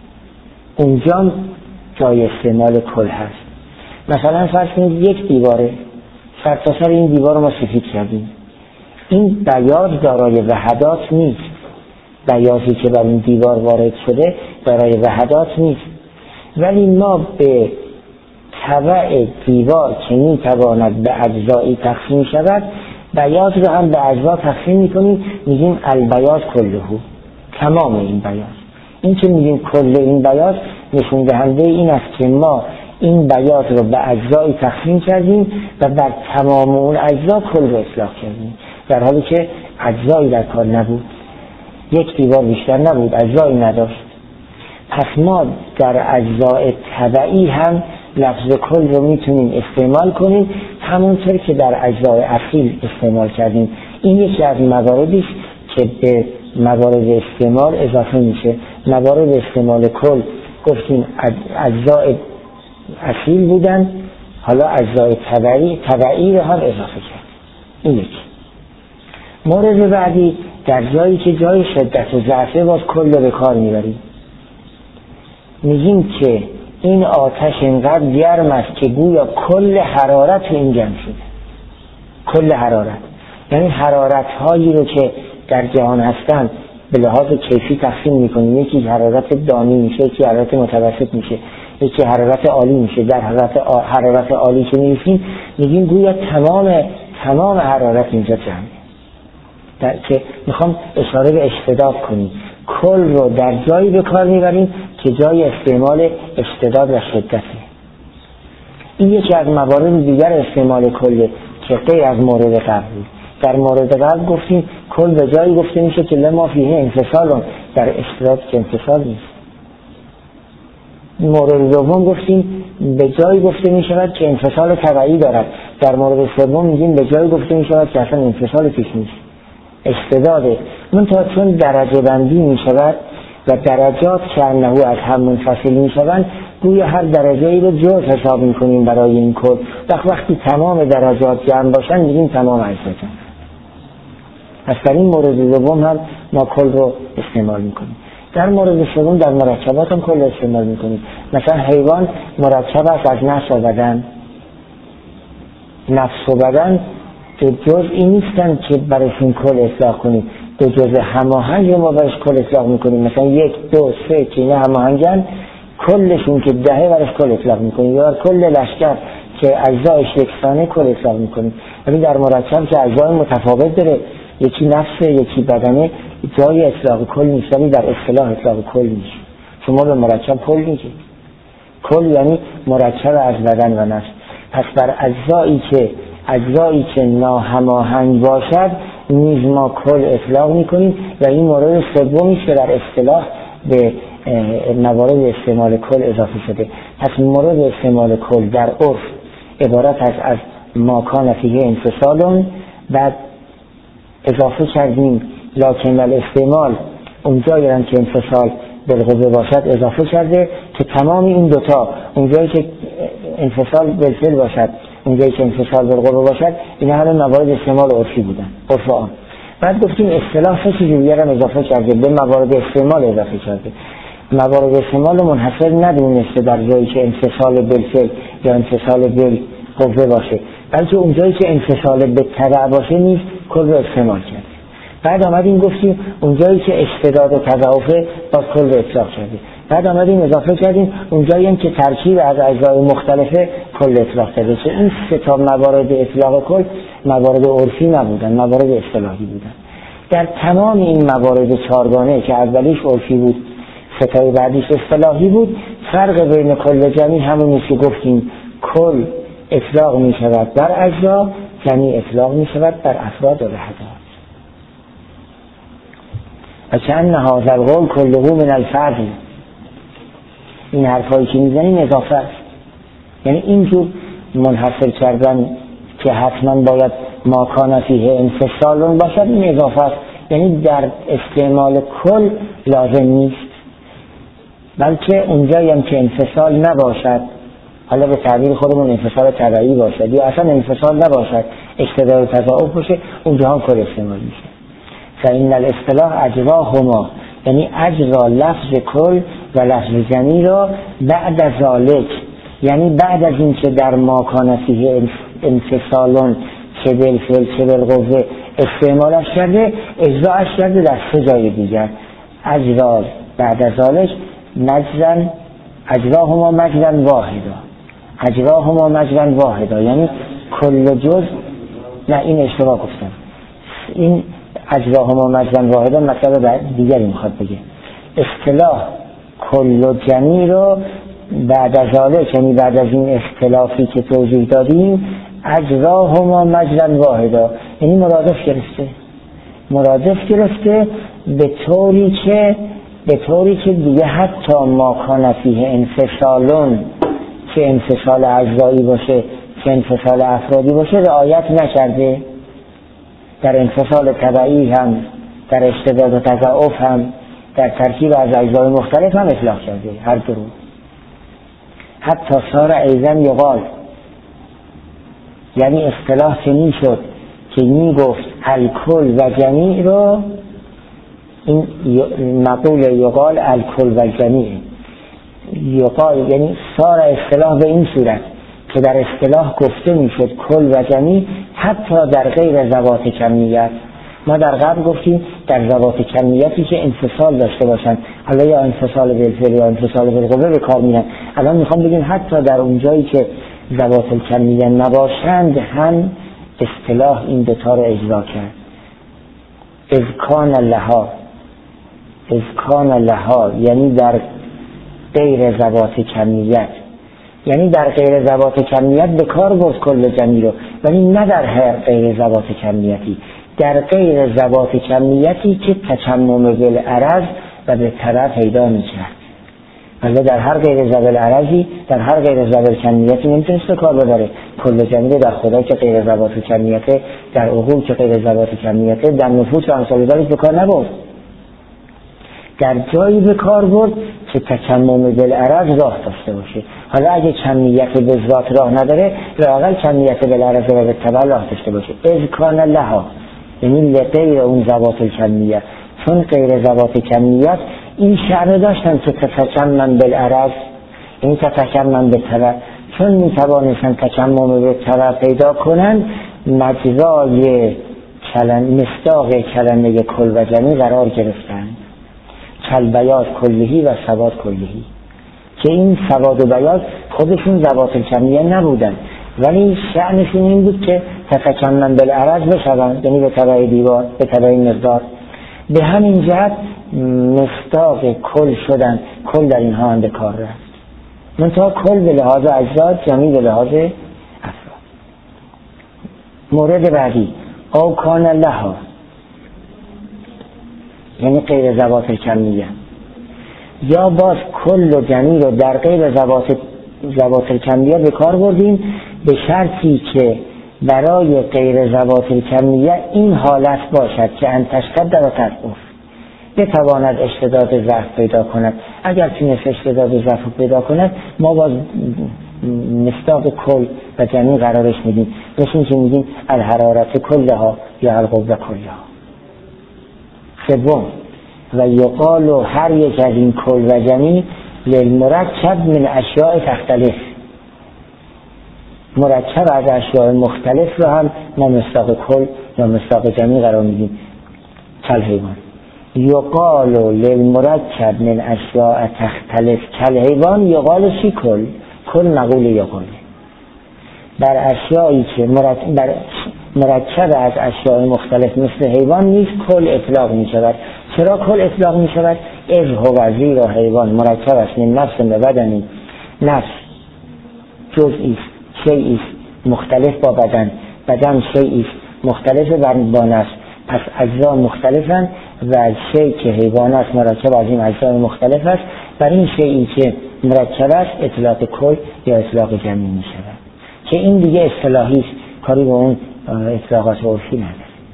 اونجا جای استعمال کل هست. مثلا فرض کنید یک دیواره، سرتاسر این دیوار رو ما سفید کردیم، این بیاض دارای وحدات نیست. بیاضی که بر این دیوار وارد شده دارای وحدات نیست، ولی ما به تبع دیوار که می تواند به اجزایی تقسیم شود، بیاض رو هم به اجزا تقسیم میکنیم، میگیم البیاض کلهو، تمام این بیاض. این که میگیم کل این بیاض نشون دهنده این است که ما این بیاض رو به اجزایی تقسیم کردیم و بر تمام اون اجزا کل رو اطلاق کردیم، در حالی که اجزایی در کار نبود. یک دیوار بیشتر نبود، اجزایی نداشت. پس ما در اجزای تبعی هم لفظ کل رو میتونیم استعمال کنیم همونطور که در اجزای اصیل استعمال کردیم. این یکی از مواردی که به موارد استعمال اضافه میشه. موارد استعمال کل گفتیم اجزای اصیل بودن، حالا اجزای تبعی تبعی رو هم اضافه کرد. این یکی. مورد بعدی در جایی که جای شدت و ضعفه باز کل رو به کار میبریم. میگیم که این آتش اینقدر گرم است که گویا کل حرارت این جمع شده. کل حرارت یعنی حرارت هایی رو که در جهان هستن به لحاظ کیفی تقسیم میکنیم. یکی حرارت دامی میشه، یکی حرارت متوسط میشه، یکی حرارت عالی میشه. در حرارت حرارت عالی که میرسیم میگیم گویا تمام تمام حرارت اینجا جمعه. در که میخوام اشاره به اشتداد کنیم، کل رو در جایی به کار میبریم که جای استعمال اشتداد و شدته. این یکی از موارد دیگر استعمال کله که غیر از مورد قبل. در مورد قبل گفتیم کل به جایی گفته میشه که لما فیه انفصال، در اشتداد که انفصال نیست. مورد دوم گفتیم به جایی گفته میشود که انفصال تبعی دارد. در مورد سوم میگیم به جایی گفته میشود که اصلا انفصال پیش نیست، اشتداده. من تا چون درجه بندی می شود و درجات که انه از هم منفصل می شوند، گویا هر درجه ای رو جز حساب می کنیم برای این کل. وقت وقتی تمام درجات جمع باشن میگیم تمام اجزا جمع. پس در این مورد دوم هم ما کل رو استعمال می کنیم. در مورد سوم در مرکبات هم کل استعمال می کنیم. مثلا حیوان مرکب است از نفس و بدن. نفس و بدن دو جزئی نیستن که برایشون کل اطلاق کنیم، دو جزء هماهنگ ما برایش کل اطلاق میکنیم. مثلا یک دو سه که اینا هماهنگن، کلشون که دهه برایش کل اطلاق میکنیم، یا کل لشکر که اجزایش یکسانه کل اطلاق میکنیم. ولی در مرکب که اجزای متفاوت داره، یکی نفسه یکی بدنه، جای اطلاق کل نیست، ولی در اصطلاح اطلاق کل نیست. شما به مرکب کل میگید. کل یعنی مرکب از بدن و نفس. پس بر اجزایی که اجزایی که ناهماهنگ باشد نیز ما کل اطلاق میکنیم و این مورد سومی که در اصطلاح به موارد استعمال کل اضافه شده. پس مورد استعمال کل در عرف عبارت است از ما کان فیه انفصال، بعد اضافه کردیم لکن الاستعمال اونجایی هم که انفصال بالقوه باشد اضافه کرده که تمام این دوتا، اونجایی که انفصال بالفعل باشد اونجایی که انفصال بالقوه باشد، این همه موارد استعمال عرفی بودن، عرف عام. بعد گفتیم اصطلاح سه چیز دیگه هم اضافه کرده، به موارد استعمال اضافه کرده. موارد استعمال منحصر ندونسته در جایی که انفصال بالفعل یا انفصال بالقوه باشه، بلکه اونجایی که انفصال بالتبع باشه نیز کل رو استعمال کرده. بعد آمدیم گفتیم اونجایی که اشتداد و تضاعف باز کل رو اطلاق کرده. بعد آمدیم اضافه کردیم اونجایی هم که ترکیب از اجزای مختلفه کل اطلاق کرده. چه این سه تا موارد اطلاق کل موارد عرفی نبودن، موارد اصطلاحی بودن. در تمام این موارد چهارگانه که اولیش عرفی بود، سه تای بعدیش اصطلاحی بود، فرق بین کل جمعی همون که گفتیم کل اطلاق می شود بر اجزا، جمعی اطلاق می شود بر افراد و وحدات. و چند هذا القول کله من الفضل. این حرفایی که میزنیم اضافه است، یعنی اینجور منحصر کردن که حتما باید ما کان فیه انفصال باشد این اضافه است، یعنی در استعمال کل لازم نیست، بلکه اونجایی هم که انفصال نباشد، حالا به تعبیر خودمون انفصال تبعی باشد یا اصلا انفصال نباشد، اشتداد و تضاعف باشه، اونجا هم کل استعمال میشه. فإن الاصطلاح اجراهما، یعنی اجرا لفظ کل و لفظ جمعی را بعد از ذالک، یعنی بعد از این که در ما کان فیه انفصالون چه بالفعل چه بالقوه استعمالش کرده، اجراش کرده در سه جای دیگر. اجرا بعد از ذالک مجرن، اجراهما مجرن واحدا، اجراهما مجرن واحدا، یعنی کل جز، نه این اشتباه گفتم، این اجراهما مجرن واحدا مطلب دیگری میخواد بگه. اصطلاح کل و جمعی رو بعد از ذالک، یعنی بعد از این اختلافی که توضیح دادیم، اجراهما مجرن واحدا، یعنی مرادف گرفته مرادف گرفته به طوری که به طوری که دیگه حتی ما کان فیه انفصالون، که انفصال اجزایی باشه که انفصال افرادی باشه، رعایت نکرده. در انفصال تبعی هم، در اشتداد و تضاعف هم، در ترکیب از اجزای مختلف هم اطلاق کرده، هر دو رو. حتی صار ایضا یقال، یعنی اصطلاح چنین شد که می گفت الکل و جمیع رو، این مقول یقال الکل و جمیع، یقال یعنی صار اصطلاح به این صورت که در اصطلاح گفته می شد کل و جمیع حتی در غیر ذوات کمیت. ما در قبل گفتیم در ذوات کمیتی که انفصال داشته باشن، حالا یا انفصال بالفعل یا انفصال بالقوه به کار میرن. الان میخوام بگیم حتی در اونجایی که ذوات کمیت نباشند هم اصطلاح این دوتا رو اجرا کرد. اذکان لها، اذکان لها یعنی در غیر ذوات کمیت، یعنی در غیر ذوات کمیت به کار گفت کل جمعی رو، ولی نه در هر غیر ذوات کمیتی، در غیر ذوات کمیتی که تجمع بالعرض و به طرف پیدا می‌کرد. ولی در هر غیر ذوات عرضی، در هر غیر ذوات کمیتی نمیتونست کار ببره. کل جمعی در خدا که غیر ذوات کمیته، در عقول که غیر ذوات کمیته، در نفوس و امثال ذلک به کار نبرد. در جایی به کار برد که تکمم بالعرض راه داشته باشه. حالا اگه کمیت به ذات راه نداره، لااقل کمیت بالعرض و به تبع راه داشته باشه. اذ کان لها، یعنی لغیر اون ذوات کمیت، چون غیر ذوات کمیت این شأن داشتن که تتکمم بالعرض، این تتکمم به تبع، چون می توانستن تکمم به تبع پیدا کنن، مجرای کلم مصداق کلمه کل و جمی قرار گرفتن، کل بیاض کلهی و سواد کلهی، که این سواد و بیاض خودشون ذوات کمیه نبودن، ولی شأنشون این بود که تتکمم بالعرض بشون، یعنی به تبع دیوار، به تبع مقدار. به همین جهت مصداق کل شدن، کل در اینها هم به کار رفت. منتها کل به لحاظ اجزا، جمی به لحاظ افراد. مورد بعدی او کان لها، یعنی غیر ذوات کمیه، یا باز کل و جمی رو در غیر ذوات ذوات کمیه به کار بردیم، به شرطی که برای غیر ذوات کمیه این حالت باشد که انتشتد و تضعف، بتواند اشتداد ضعف پیدا کند. اگر تونست اشتداد ضعف پیدا کند، ما باز مصداق کل و جمی قرارش میدیم، مثل که میگیم الحرارت کلها یا القوه کلها. سوم و یقال و هر یک از این کل و جمی للمرکب من اشیاء تختلف، مرکب از اشیاء مختلف رو هم ما مصداق کل یا مصداق جمی قرار میدیم. کل حیوان یقال للمرکب من اشیاء تختلف کل حیوان، یقال چی؟ کل. کل مقول یقال بر اشیایی که مرکب, بر مرکب از اشیاء مختلف مثل حیوان نیست کل اطلاق می شود. چرا کل اطلاق می شود؟ اذ هو زیرا حیوان مرکب است من نفس و بدنی، نفس جزئی است، شیئی است مختلف با بدن، بدن شیئی است مختلف با نفس، پس اجزا مختلفن و شیئی که حیوان است مرکب از این اجزا مختلف است. بر این شیئی که مرکب است اطلاق کل یا اطلاق جمعی می شود، که این دیگه اصطلاحی است، کاری به اون اطلاقات عرفی نداره.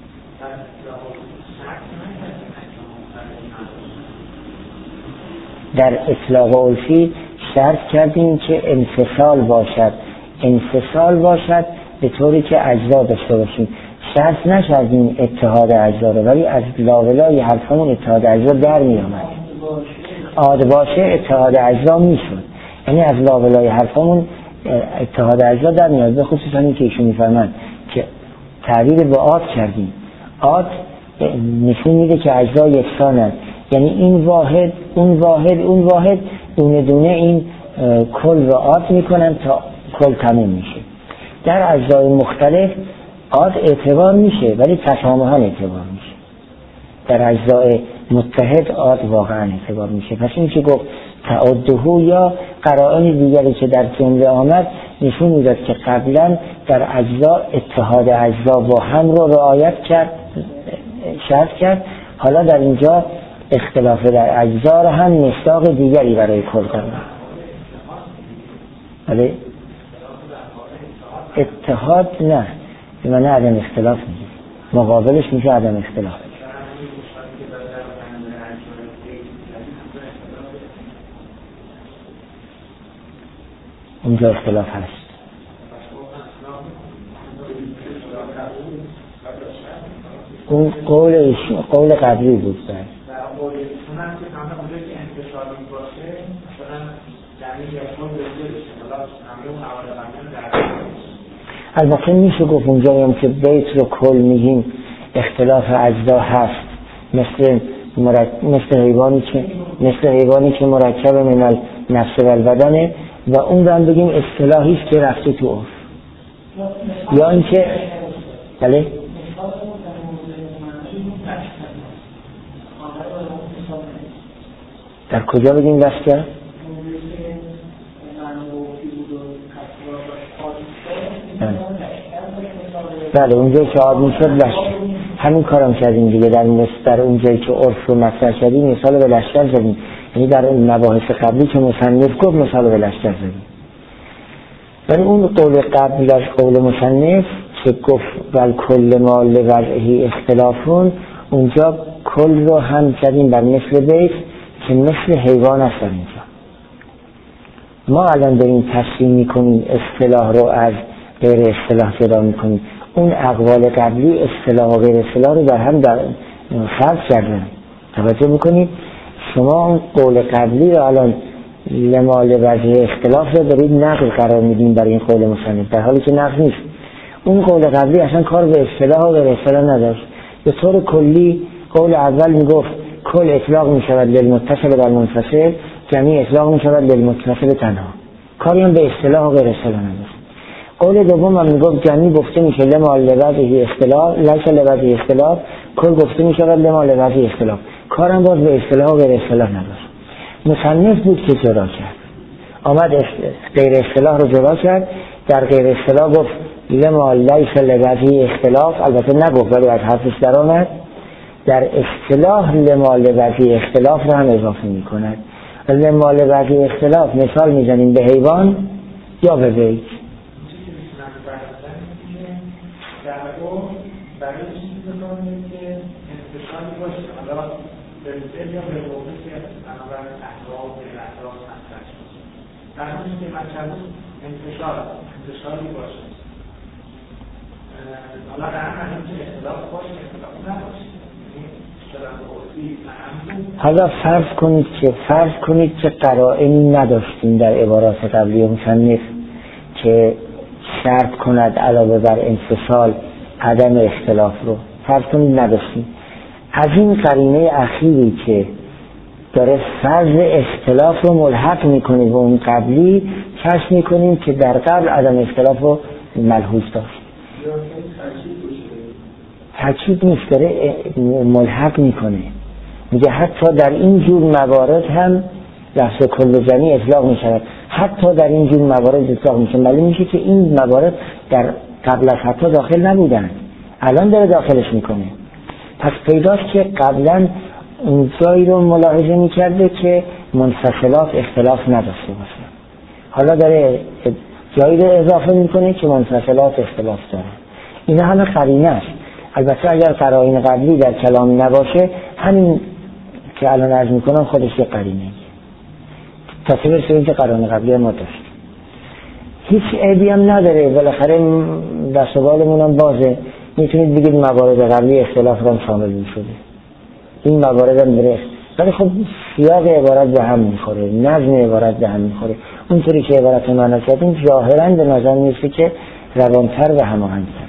در اطلاق عرفی شرط کردیم که انفصال باشد، انفصال باشد به طوری که اجزا داشته باشیم. شرط نشدیم اتحاد اجزا رو، ولی از لاولای حرفمون اتحاد اجزا در می آمد. عاد باشه اتحاد اجزا می شد، یعنی از لاولای حرفمون اتحاد اجزا در می آمد. به خصوص همین که ایشون می فرمند که تعبیر به عاد کردیم، عاد نشون میده که اجزا یکسانند، یعنی این واحد اون واحد اون واحد دونه دونه این کل رو عاد میکنن تا کل تموم میشه. در اجزای مختلف عاد اعتبار میشه ولی تسامحاً اعتبار میشه، در اجزای متحد عاد واقعا اعتبار میشه. پس این که گفت تعدهو یا قرائن دیگری که در جمله آمد نشون میداد که قبلا در اجزا اتحاد اجزا با هم رو رعایت کرد، شرط کرد. حالا در اینجا اختلاف در اجزا رو هم مصداق دیگری برای کل قرار. ولی اتحاد نه، من عدم اختلاف میگه، مقابلش میشه عدم اختلاف. اونجا اختلاف هست. اون قول قول قبلی بود. البته میشه گفت اونجایی هم که بیت رو کل میگیم اختلاف اجزا هست، مثل مرک... مثل حیوانی که مثل حیوانی که مرکب من نفس و البدنه و اون رو هم بگیم اصطلاحی است که رفته تو عرف. یا اینکه بله در کجا بگیم لشکر؟ بله اونجایی که آدمی شد لشکر، همین کارم کردیم دیگه. در در اونجایی که عرف رو مطرح کردیم مثال به لشکر زدیم، یعنی در مباحث قبلی که مصنف گفت مثال به لشکر زدیم. ولی اون قول قبل از قول مصنف که گفت ول کل ما لوضعه اختلافون، اونجا کل رو هم زدیم بر مثل بیت که مثل حیوان است در اینجا. ما الان داریم تصمیم میکنیم اصطلاح رو از غیر اصطلاح جدا میکنیم. اون اقوال قبلی اصطلاح و غیر اصطلاح رو در هم در فرض کردن. توجه میکنید شما اون قول قبلی رو الان لمال وجه اختلاف رو دارید نقل قرار میدین برای این قول مصنف، در حالی که نقل نیست. اون قول قبلی اصلا کار به اصطلاح و غیر اصطلاح نداشت. به طور کلی قول اول میگفت کل اطلاق میشود للمتصل بر منفصل، جمعی اطلاق میشود للمتصل تنها، کاری هم به اصطلاح و غیر اصطلاح نداشت. قول دوم هم میگفت جمعی گفته میشه لما لوجه اختلاف لیس لوجه اختلاف، کل گفته میشود لما لوجه اختلاف، کارم باز به اصطلاح و غیر اصطلاح نداشت. مصنف بود که جدا کرد، آمد غیر اصطلاح رو جدا کرد، در غیر اصطلاح گفت لما لیس لوجه اختلاف، البته نگفت ولی از حرفش در آمد، در اصطلاح لما لوجه اختلاف رو هم اضافه میکند. لما لوجه اختلاف مثال میزنیم به حیوان یا به بیت. برای چیزی بکنید که انتشاری باشه، حالا برسل یا به موقع که بنابرای احراب به احراب مطرح شد در همین که مطرح انتشار انتشاری باشه. حالا در همین که اختلاف باشه اختلاف نباشه، حالا فرض کنید که فرض کنید که قرائنی نداشتیم در عبارات قبلی مصنف که شرط کند علاوه بر انفصال عدم اختلاف رو، فرض کنید نداشتیم. از این قرینه اخیری که داره فرض اختلاف رو ملحق میکنه و اون قبلی کشف میکنیم که در قبل عدم اختلاف رو ملحوظ داشت. تاکید نیست، داره ملحق میکنه، میگه حتی در این جور موارد هم لفظ کل جمعی اطلاق میشود، حتی در این جور موارد اطلاق میشه. معلوم میشه که این موارد در قبل از حتی داخل نبودن، الان داره داخلش میکنه. پس پیداست که قبلا اون جایی رو ملاحظه میکرده که منفصلات اختلاف نداشته باشه، حالا داره جایی رو اضافه میکنه که منفصلات اختلاف داره. اینا همه قرینه است. البته اگر قرائن قبلی در کلام نباشه، همین که الان عرض میکنم خودش یه قرینه تا سه برسه که قرائن قبلی ما داشت. هیچ عیبی هم نداره، بالاخره دست و بالمون هم بازه، میتونید بگید موارد قبلی اختلاف رو هم شامل میشده، این موارد هم بره، ولی خب سیاق عبارت به هم میخوره، نظم عبارت به هم میخوره. اونطوری که عبارت معنا کردیم ظاهرا به نظر میرسه که روانتر و هماهنگتر.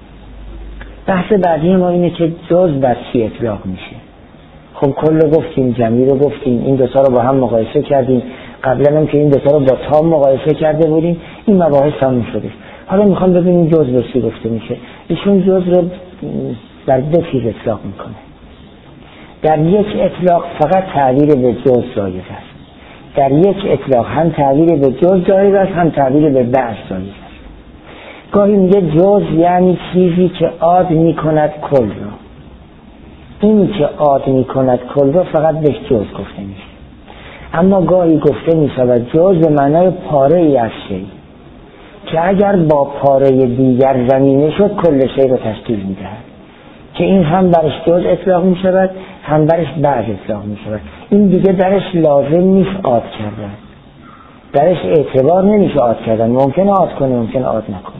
بحث بعدی ما اینه که جز بر چی اطلاق میشه. خب کل رو گفتیم، جمعی رو گفتیم، این دوتا رو با هم مقایسه کردیم، قبلا هم که این دوتا رو با تام مقایسه کرده بودیم، این مباحث تموم شده. حالا میخوام ببینیم جز به چی گفته میشه. ایشون جز رو در دو چیز اطلاق میکنه. در یک اطلاق فقط تعبیر به جز جایز است، در یک اطلاق هم تعبیر به جز جایز است هم تعبیر به بعض جایز است. گاهی میگه جز یعنی چیزی که عاد میکند کل را، اینی که عاد میکند کل را فقط به جز گفته میشه. اما گاهی گفته میشود جز به معنای پاره ای از شی که اگر با پاره دیگر زمینه شد کل شی رو تشکیل میدهد، که این هم برش جز اطلاق میشود هم برش بعض اطلاق میشود. این دیگه درش لازم نیست عاد کردن، درش اعتبار نمیشه عاد کردن، ممکنه عاد کنه ممکنه عاد نکنه.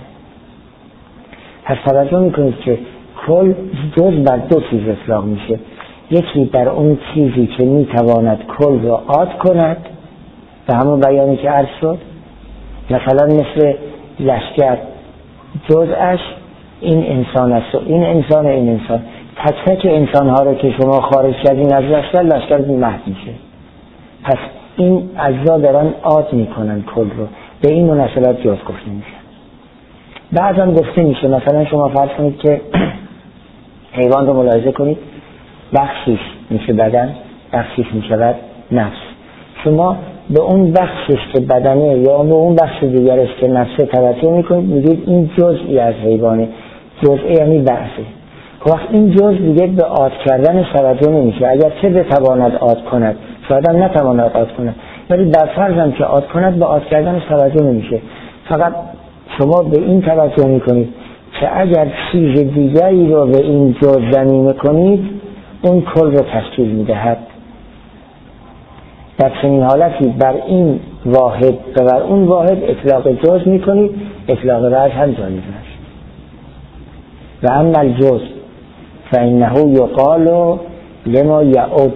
پس توجه میکنید که کل جز بر دو چیز اطلاق میشه، یکی بر اون چیزی که میتواند کل را عاد کند به همون بیانی که عرض شد، مثلا مثل لشکر جزءش این انسان است و این انسان این انسان، تک تک انسان ها رو که شما خارج کردین از لشکر، لشکر محو میشه. پس این اجزا دارن عاد میکنن کل رو، به این مناسبت جز گفته میشه. بعضا گفته میشه مثلا شما فرض کنید که حیوان رو ملاحظه کنید، بخشیش میشه بدن، بخشیش میشود نفس. شما به اون بخشش که بدنه یا به اون بخش دیگرش که نفسه توجه میکنید، میگید این جزئی از حیوانه، جزئی یعنی بخشه. وقت این جز دیگه به عاد کردن توجه نمیشه، اگر چه بتواند عاد کند شاید هم نتواند عاد کند، ولی در فرضم که عاد کند به عاد کردن توجه نمیشه. فقط شما به این توجه میکنید که اگر چیز دیگری رو به این جز ضمیمه کنید اون کل رو تشکیل میدهد. در چنین حالتی بر این واحد و بر اون واحد اطلاق جز میکنید، اطلاق رأس هم جایز است. و اما الجز فانه یقال لما یعود،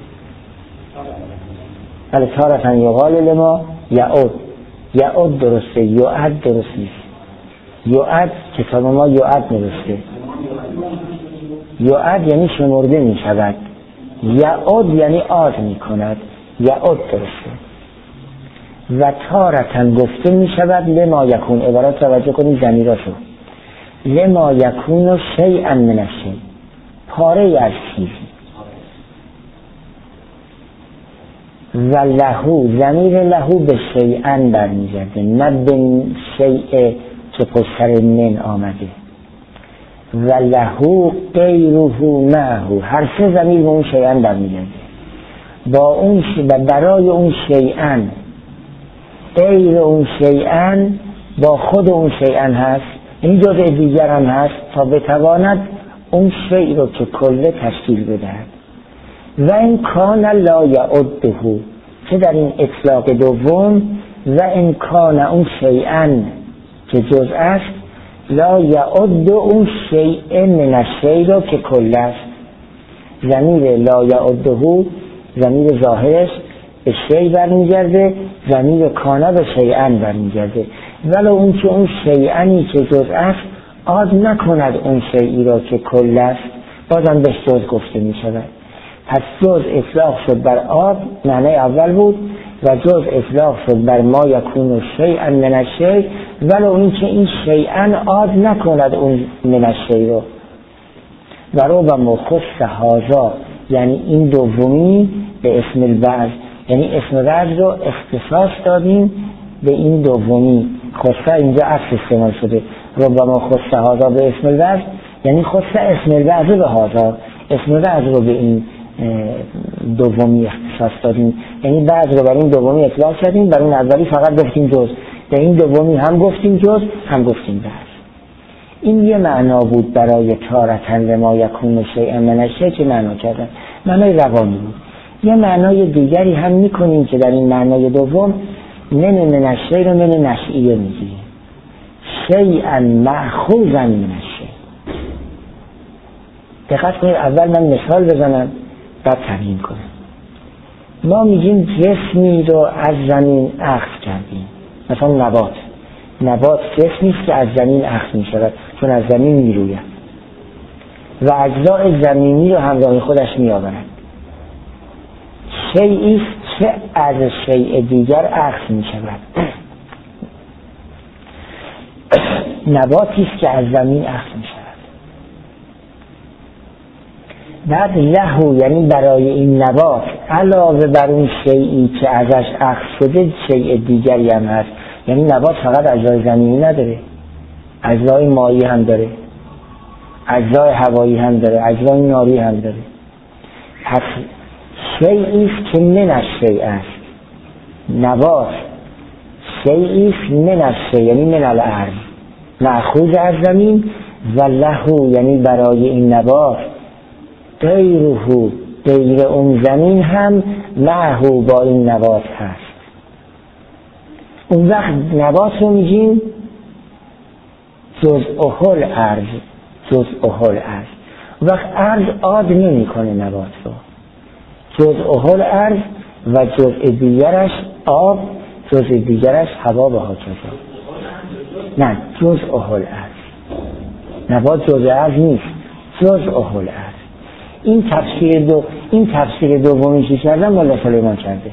ولی تارة یقال لما یعود. یعود درسته، یعد درست نیست. یعد کتاب ما یعد نوشته، یعد یعنی شمرده می شود، یعود یعنی عاد می کند، یعود درسته. و تارة گفته می شود لما یکون، عبارت توجه کنید ضمیراشو، لما یکون شیئا من الشیء، پاره از چیزی. و لهو، ضمیر لهو به شیئا برمیگرده، نه به شیء که پشتر من آمده. و لهو غیره معه، هر سه ضمیر به اون شیئا برمیگرده. با اون ش... و برای اون شیئا، غیر اون شیئا با خود اون شیئا هست، این جزء دیگر هم هست تا بتواند اون شیء رو که کله تشکیل بدهد. و این کان لا یعده، که در این اطلاق دوم و این کان اون شیئا که جزء است، لا یعد اون شیء من الشیء رو که کل است. ضمیر لا یعده ضمیر ظاهرش به شیء برمیگرده، ضمیر کان به شیئا برمیگرده، ولی اون که اون شیئنی که جزء است عاد نکند اون شیئی را که کل است، بازم بهش جز گفته می شود. پس جز اطلاق شد بر عاد، معنی اول بود، و جز اطلاق شد بر ما یکون شیئا من الشیء، ولی اون که این شیئا عاد نکند اون من الشیء رو. و رو با مخص هذا، یعنی این دومی به اسم البعض، یعنی اسم البعض رو اختصاص دادیم به این دومی. خصه اینجا عکس استعمال شده، رو با مخص هذا به اسم البعض، یعنی خصه اسم البعض به هذا، اسم البعض رو به این دومی اختصاص دادیم، یعنی بعض رو بر این دومی اطلاق کردیم، بر اون اولی فقط گفتیم جز، به این دومی هم گفتیم جز، هم گفتیم بعض. این یه معنا بود برای تارة لما یکون شیئا من الشیء که معنا کردن، معنای روانی بود. یه معنای دیگری هم میکنیم که در این معنای دوم من من الشیء رو من نشئیه میگیم، شیئا مأخوذا من الشیء. دقت کنید، اول من مثال بزنم بعد تبیین کنم. ما میگیم جسمی رو از زمین اخذ کردیم، مثلا نبات، نبات جسمی است که از زمین اخذ می شود چون از زمین می روید و اجزاء زمینی رو همراه خودش می آورد. شیئی است که از شیء دیگر اخذ می شود. نباتی است که از زمین اخذ می شود. بعد لهو یعنی برای این نبات علاوه بر اون شیئی که ازش اخذ شده شیء دیگری هم هست، یعنی نبات فقط اجزای زمینی نداره، اجزای مایی هم داره، اجزای هوایی هم داره، اجزای ناری هم داره. پس شیئی است که من الشیء است، نبات شیئی است من الشیء یعنی من الارض، مأخوذ از زمین، و لهو یعنی برای این نبات غیره، غیر اون زمین هم معه با این نبات هست. اون وقت نبات رو میگیم جزء الارض، جزء الارض. اون وقت ارض عاد نمی کنه نبات رو، جزء الارض و جزء دیگرش آب، جزء دیگرش هوا و هاکذا. نه، جزء الارض، نبات جزء ارض نیست، جزء الارض. این تفسیر دو این تفسیر دومی که کردن مولا سلیمان کرده.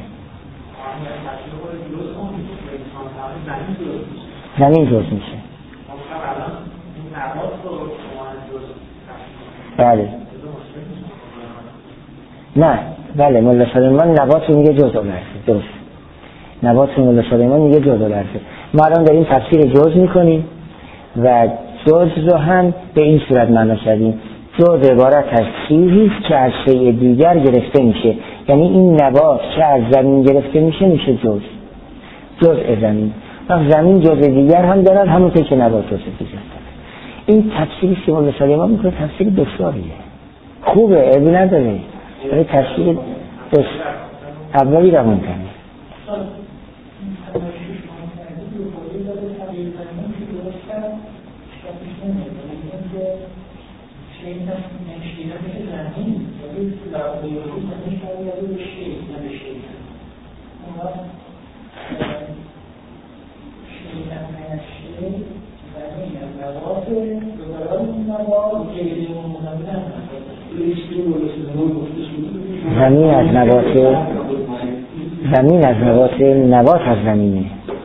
زمین جز میشه. بله نه بله مولا سلیمان نبات رو میگه جز الارض، درست. نبات رو مولا سلیمان میگه جز الارض. ما الان داریم تفسیر جز میکنیم و جز رو هم به این صورت معنا کردیم. جز عبارت از چیزی که از شیء دیگر گرفته میشه، یعنی این نبات که از زمین گرفته میشه میشه جز، جزء زمین. و زمین جزء دیگر هم دارد، همونطور که نبات جزء دیگر دارد. این تفسیری که مولا سلیمان میکنه تفسیر دشواریه، خوبه، عیبی نداره، ولی تفسیر دش... اولی روان تنه. زمین از نبات زمین از نبات نبات از زمینه.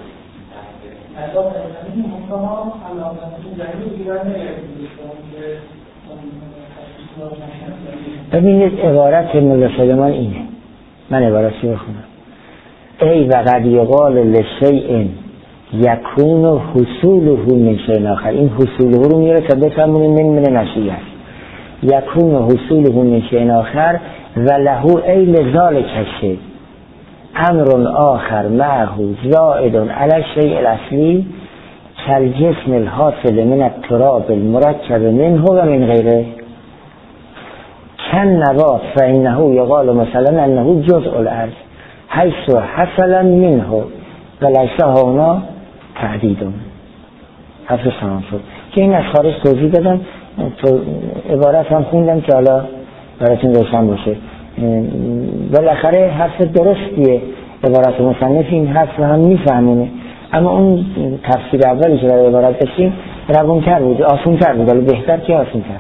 ببینید عبارت ملا سلیمان اینه، من عبارتی بخونم: ای وقد یقال لشیء یکون حصوله من شیء آخر. این حصوله رو میاره تا بفهمونیم من من نشیه یکون حصوله من شیء آخر و له ای لذالک الشیء امر آخر معه زائد علی الشیء الاصلی کالجسم الحاصل من التراب المرکب منه و من غیره کن نبات فانه یقال مثلا انه جزء الارض حیث حصل منه و لیس هنا تعدید. حفظ سلام شد که این از خارج توضیح دادم، تو عبارت هم خوندم که حالا براتون روشن باشه. بالاخره حرف درستیه، عبارت مصنف این حرف هم میفهمونه، اما اون تفسیر اولی که برای عبارت داشتیم روان‌تر بود، آسان‌تر بود، ولی بهتر که آسان‌تر.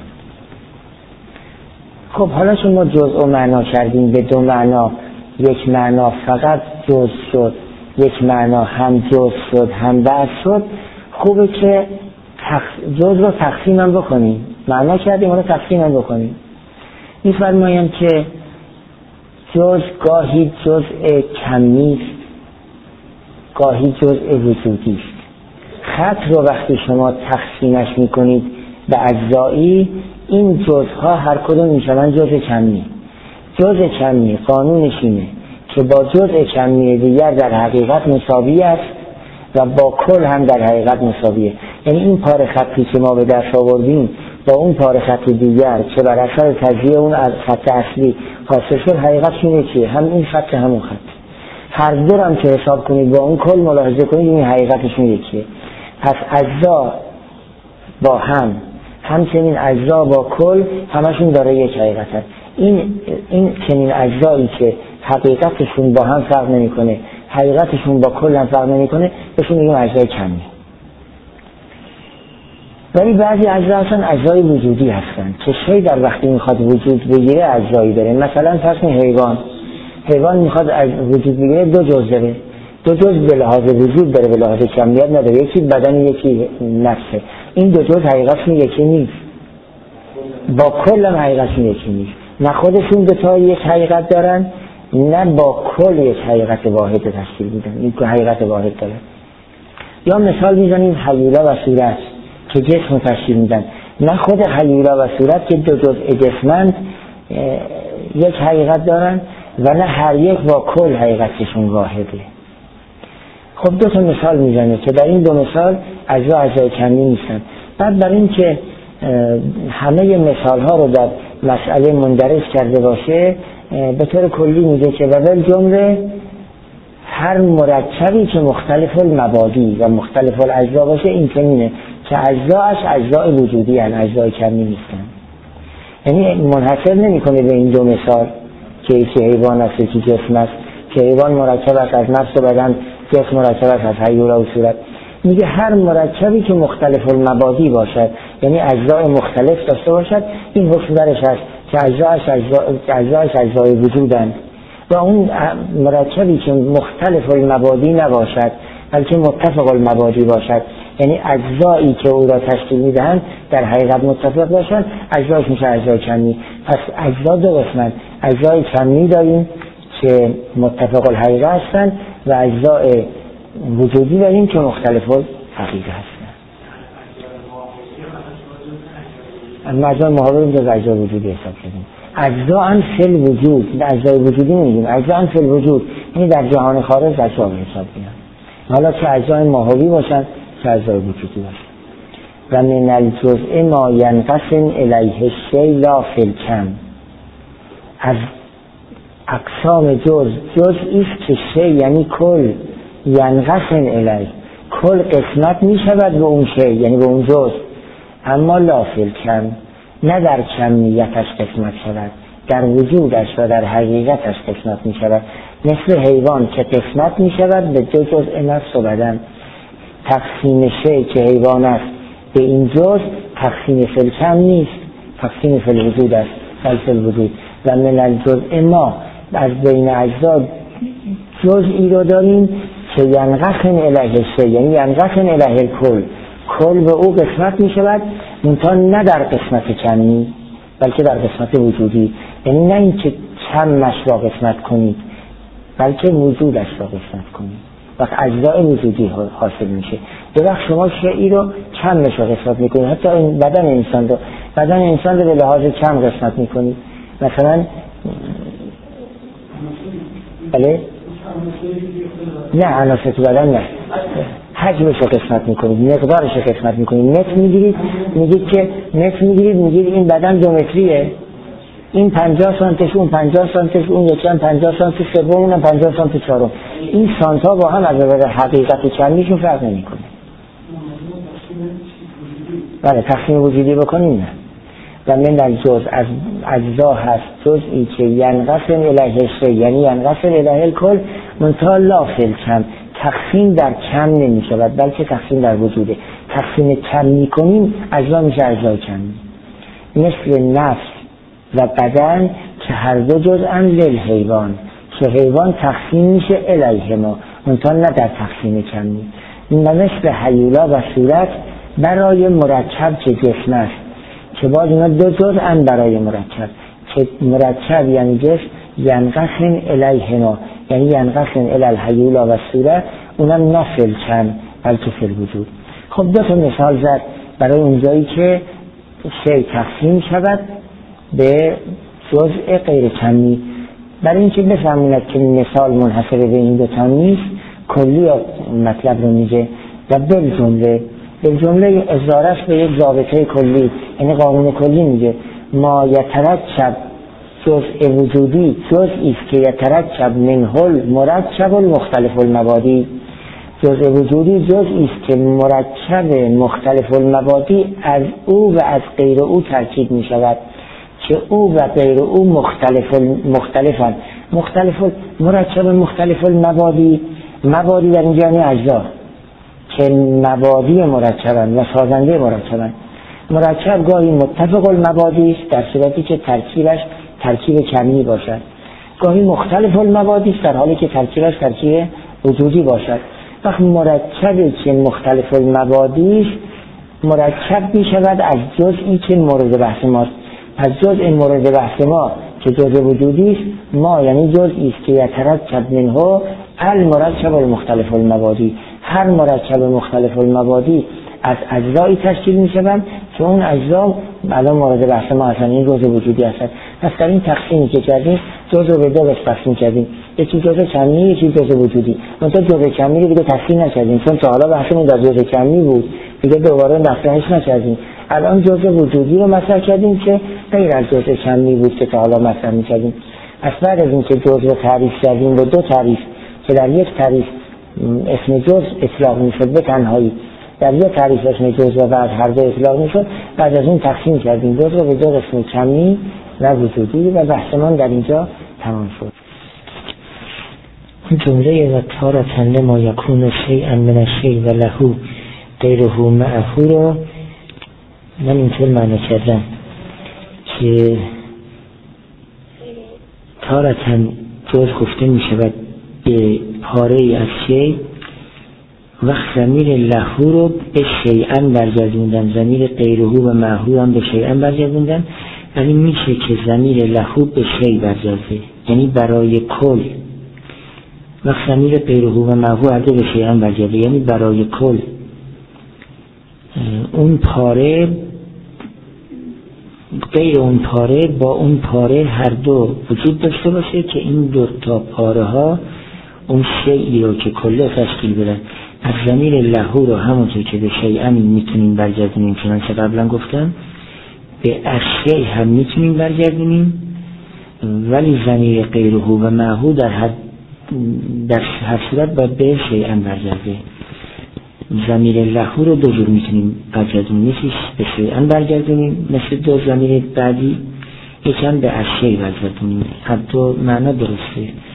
خب حالا چون ما جزء و معنا کردیم، به دو معنا، یک معنا فقط جزء شد، یک معنا هم جزء شد هم بعض شد، خوبه که جزء رو تقسیم هم بکنیم. معنا کردیم حالا تقسیم هم بکنیم. می‌فرمایم که جزء گاهی جزء کمی است، گاهی جزء وجودی است. خط رو وقتی شما تقسیمش میکنید به اجزایی، این جزءها هر کدوم میشن جزء کمی. جزء کمی قانونش اینه که با جزء کمی دیگر در حقیقت مساوی است و با کل هم در حقیقت مساویه. یعنی این پاره خطی که ما به دست آوردیم با اون پاره خط دیگر که بر اثر تجزیه اون از خط اصلی حاصل شد، حقیقتشون یکیه، هم این خط همون خط. هر دو هم که حساب کنید با اون کل ملاحظه کنید این حقیقتشون یکیه. پس اجزا با هم، همچنین اجزا با کل، همشون داره یک حقیقت هست. این این چنین اجزایی که حقیقتشون با هم فرق نمیکنه، حقیقتشون با کل هم فرق نمیکنه، بهشون میگیم اجزای کمی. ولی بعضی اجزا هستن اجزای وجودی هستن که شی در وقتی میخواد وجود بگیره اجزایی داره. مثلا فرض کنید حیوان حیوان میخواد وجود بگیره، دو جزء داره، دو جزء به لحاظ وجود داره، به لحاظ کمیت نداره، یکی بدن یکی نفسه. این دو جزء حقیقتشون یکی نیست، با کل هم حقیقتشون یکی نیست. نه خودشون دو تا یک حقیقت دارن، نه با کل یک حقیقت واحد تشکیل میدن، این که حقیقت واحد داره. یا مثال میزنیم حلیولا و صورت که جسم تشکیل میدن، نه خود حلیولا و صورت که دو جزء جسمند یک حقیقت دارن و نه هر یک با کل حقیقتشون واحده. خب دو تا مثال میزنه که در این دو مثال اجزا اجزای کمی نیستن. بعد برای این که همه مثال ها رو در مسئله مندرج کرده باشه، به طور کلی میگه که و جمله هر مرکبی که مختلف المبادی و مختلف الاجزا باشه این چنینه که اجزاش اجزای وجودی هستند، اجزای کمی نیستن. یعنی منحصر نمیکنه به این دو مثال که یکی حیوان است یکی جسم است، که حیوان مرکب است از نفس و بدن، جسم مرکب است از حیولا و صورت. میگه هر مرکبی که مختلف المبادی باشد، یعنی اجزای مختلف داشته باشد، این حکم درش هست که اجزاش اجزاش اجزای وجودند. و اون مرکبی که مختلف المبادی نباشد بلکه متفق المبادی باشد، یعنی اجزایی که او را تشکیل میدهند در حقیقت متفق باشند، اجزاش میشه اجزای کمی. پس اجزا دو قسمند، اجزای کمی داریم که متفق الحقیقه هستند و اجزای وجودی داریم که مختلف الحقیقه هستند. اجزای محاور اینجا اجزای وجودی حساب شدیم. اجزا ان فی الوجود، اجزای وجودی نمیگیم، اجزا ان فی الوجود، یعنی در جهان خارج در حساب میاد. حالا که اجزای ماهوی باشن که اجزای وجودی باشن. و من الجزء ما ینقسم الیه الشیء لا فی الکم، از اقسام جز جزئی است که شی یعنی کل ینقسم الیه، کل قسمت می شود به اون شی یعنی به اون جز، اما لا فی الکم، نه در کمیتش قسمت شود، در وجودش و در حقیقتش قسمت می شود. مثل حیوان که قسمت می شود به دو جزء نفس و بدن. تقسیم شی که حیوان است به این جز تقسیم فی الکم نیست، تقسیم فی الوجود است، بل فی الوجود. و من الجزء ما، از بین اجزا جزئی رو داریم که ینقسم الیه شی یعنی ینقسم الیه کل، کل به او قسمت می شود، منتها نه در قسمت کمی بلکه در قسمت وجودی. یعنی نه اینکه کمش را قسمت کنید بلکه وجودش را قسمت کنید، وقت اجزای وجودی حاصل میشه. یه وقت شما شیئی رو کمش را قسمت میکنید، حتی این بدن انسان رو بدن انسان رو به لحاظ کم قسمت میکنید. مثلا بله نه عناصر تو بدن نه، حجمش رو قسمت میکنید، مقدارش رو قسمت میکنید. متر میگیرید، میگید که متر میگیرید، میگید این بدن دو متریه، این پنجاه سانتش، اون پنجاه سانتش، اون یکم پنجاه سانت سوم، اونم پنجاه سانت چهارم. این سانتا با هم از نظر حقیقت کمیشون فرق نمیکنه. بله تقسیم وجودی بکنیم نه. و من الجزء، از اجزا هست جزئی که ینقسم الیه شی یعنی ینقسم الیه الکل، منتها لا فی الکم، تقسیم در کم نمی شود بلکه تقسیم در وجوده. تقسیم کم می کنیم اجزا میشه اجزای کمی، مثل نفس و بدن که هر دو جزءن للحیوان، که حیوان تقسیم میشه الیه ما منتها نه در تقسیم کمی. و مثل هیولا و صورت برای مرکب که جسم است، که باز اینا دو جزءن برای مرکب، که مرکب یعنی جسم ینقسم الیه ما یعنی ینقسم الی الهیولا و صورت، اونم نه فی الکم بلکه فی الوجود. خب دو تا مثال زد برای اونجایی که شی تقسیم شود به جزء غیر کمی. برای اینکه بفهموند که مثال منحصر به این دو تا نیست، کلی مطلب رو میگه و بالجمله بالجمله اشارهش به یک ضابطه کلی یعنی قانون کلی میگه ما یترکب جزء وجودی جزئی است که یترکب منه المرکب المختلف المبادی. جزء وجودی جزئی است که مرکب مختلف المبادی از او و از غیر او ترکیب می شود، که او و غیر او مختلف مختلفن. مختلف مرکب مختلف المبادی، مبادی در اینجا یعنی اجزا که مبادی مرکبن و سازنده مرکبن. مرکب گاهی متفق المبادی است در صورتی که ترکیبش ترکیب کمی باشد، گاهی مختلف المبادی است در حالی که ترکیبش ترکیب وجودی باشد. وقت مرکبی که مختلف المبادی است مرکب می شود از جزئی که مورد بحث ماست. پس جزء مورد بحث ما که جزء وجودی است، ما یعنی جزئی است که یترکب منه المرکب المختلف المبادی. هر مرکب مختلف المبادی از اجزایی تشکیل می شوند که اون اجزا الان مورد بحث ما هستند، این جزء وجودی هستند. پس در این تقسیمی که کردیم جزء رو به دو قسمت تقسیم کردیم، یکی جزء کمی یکی جزء وجودی. منتها جزء کمی رو دیگه تقسیم نکردیم چون تا حالا بحثمون در جزء کمی بود، دیگه دوباره مطرحش نکردیم. الان جزء وجودی رو مطرح کردیم که غیر از جزء کمی بود که تا حالا مطرح می‌کردیم. از بعد از اینکه جزء رو تعریف کردیم با دو تعریف که در یک تعریف اسم جزء اطلاق می‌شد به تنهایی، در یک تعریف اسم جزء و بعد هر دو اطلاق می‌شد، بعد از اون تقسیم کردیم جزء رو به دو قسم کمی و وجودی و بحثمان در اینجا تمام شد. جمله و تارة لما یکون شیئا من الشیء و له غیره معه رو من اینطور معنی کردم که تارة جز گفته می شود به پاره ای از شیء، وقت ضمیر له رو به شیئا برگردوندن، ضمیر غیره و معه هم به شیئا برگردوندن، ولی میشه که ضمیر له به شیء برگرده یعنی برای کل. وقت ضمیر غیره و معه هر دو به شیئا برگرده یعنی برای کل. اون پاره غیر اون پاره با اون پاره هر دو وجود داشته باشه که این دو تا پاره ها اون شیئی رو که کله تشکیل بدن. از ضمیر له رو همونطور که به شیئا میتونیم برگردونیم چنانچه قبلا گفتم، به اشیاء هم میتونیم برگردونیم ولی ضمیر غیره و معهو در هر در هر صورت باید به شیئا برگرده. ضمیر له رو دو جور میتونیم برگردونیم، یکیش به شیئا برگردونیم مثل دو ضمیر بعدی، یکم به اشیاء برگردونیم. هر دو معنا درسته.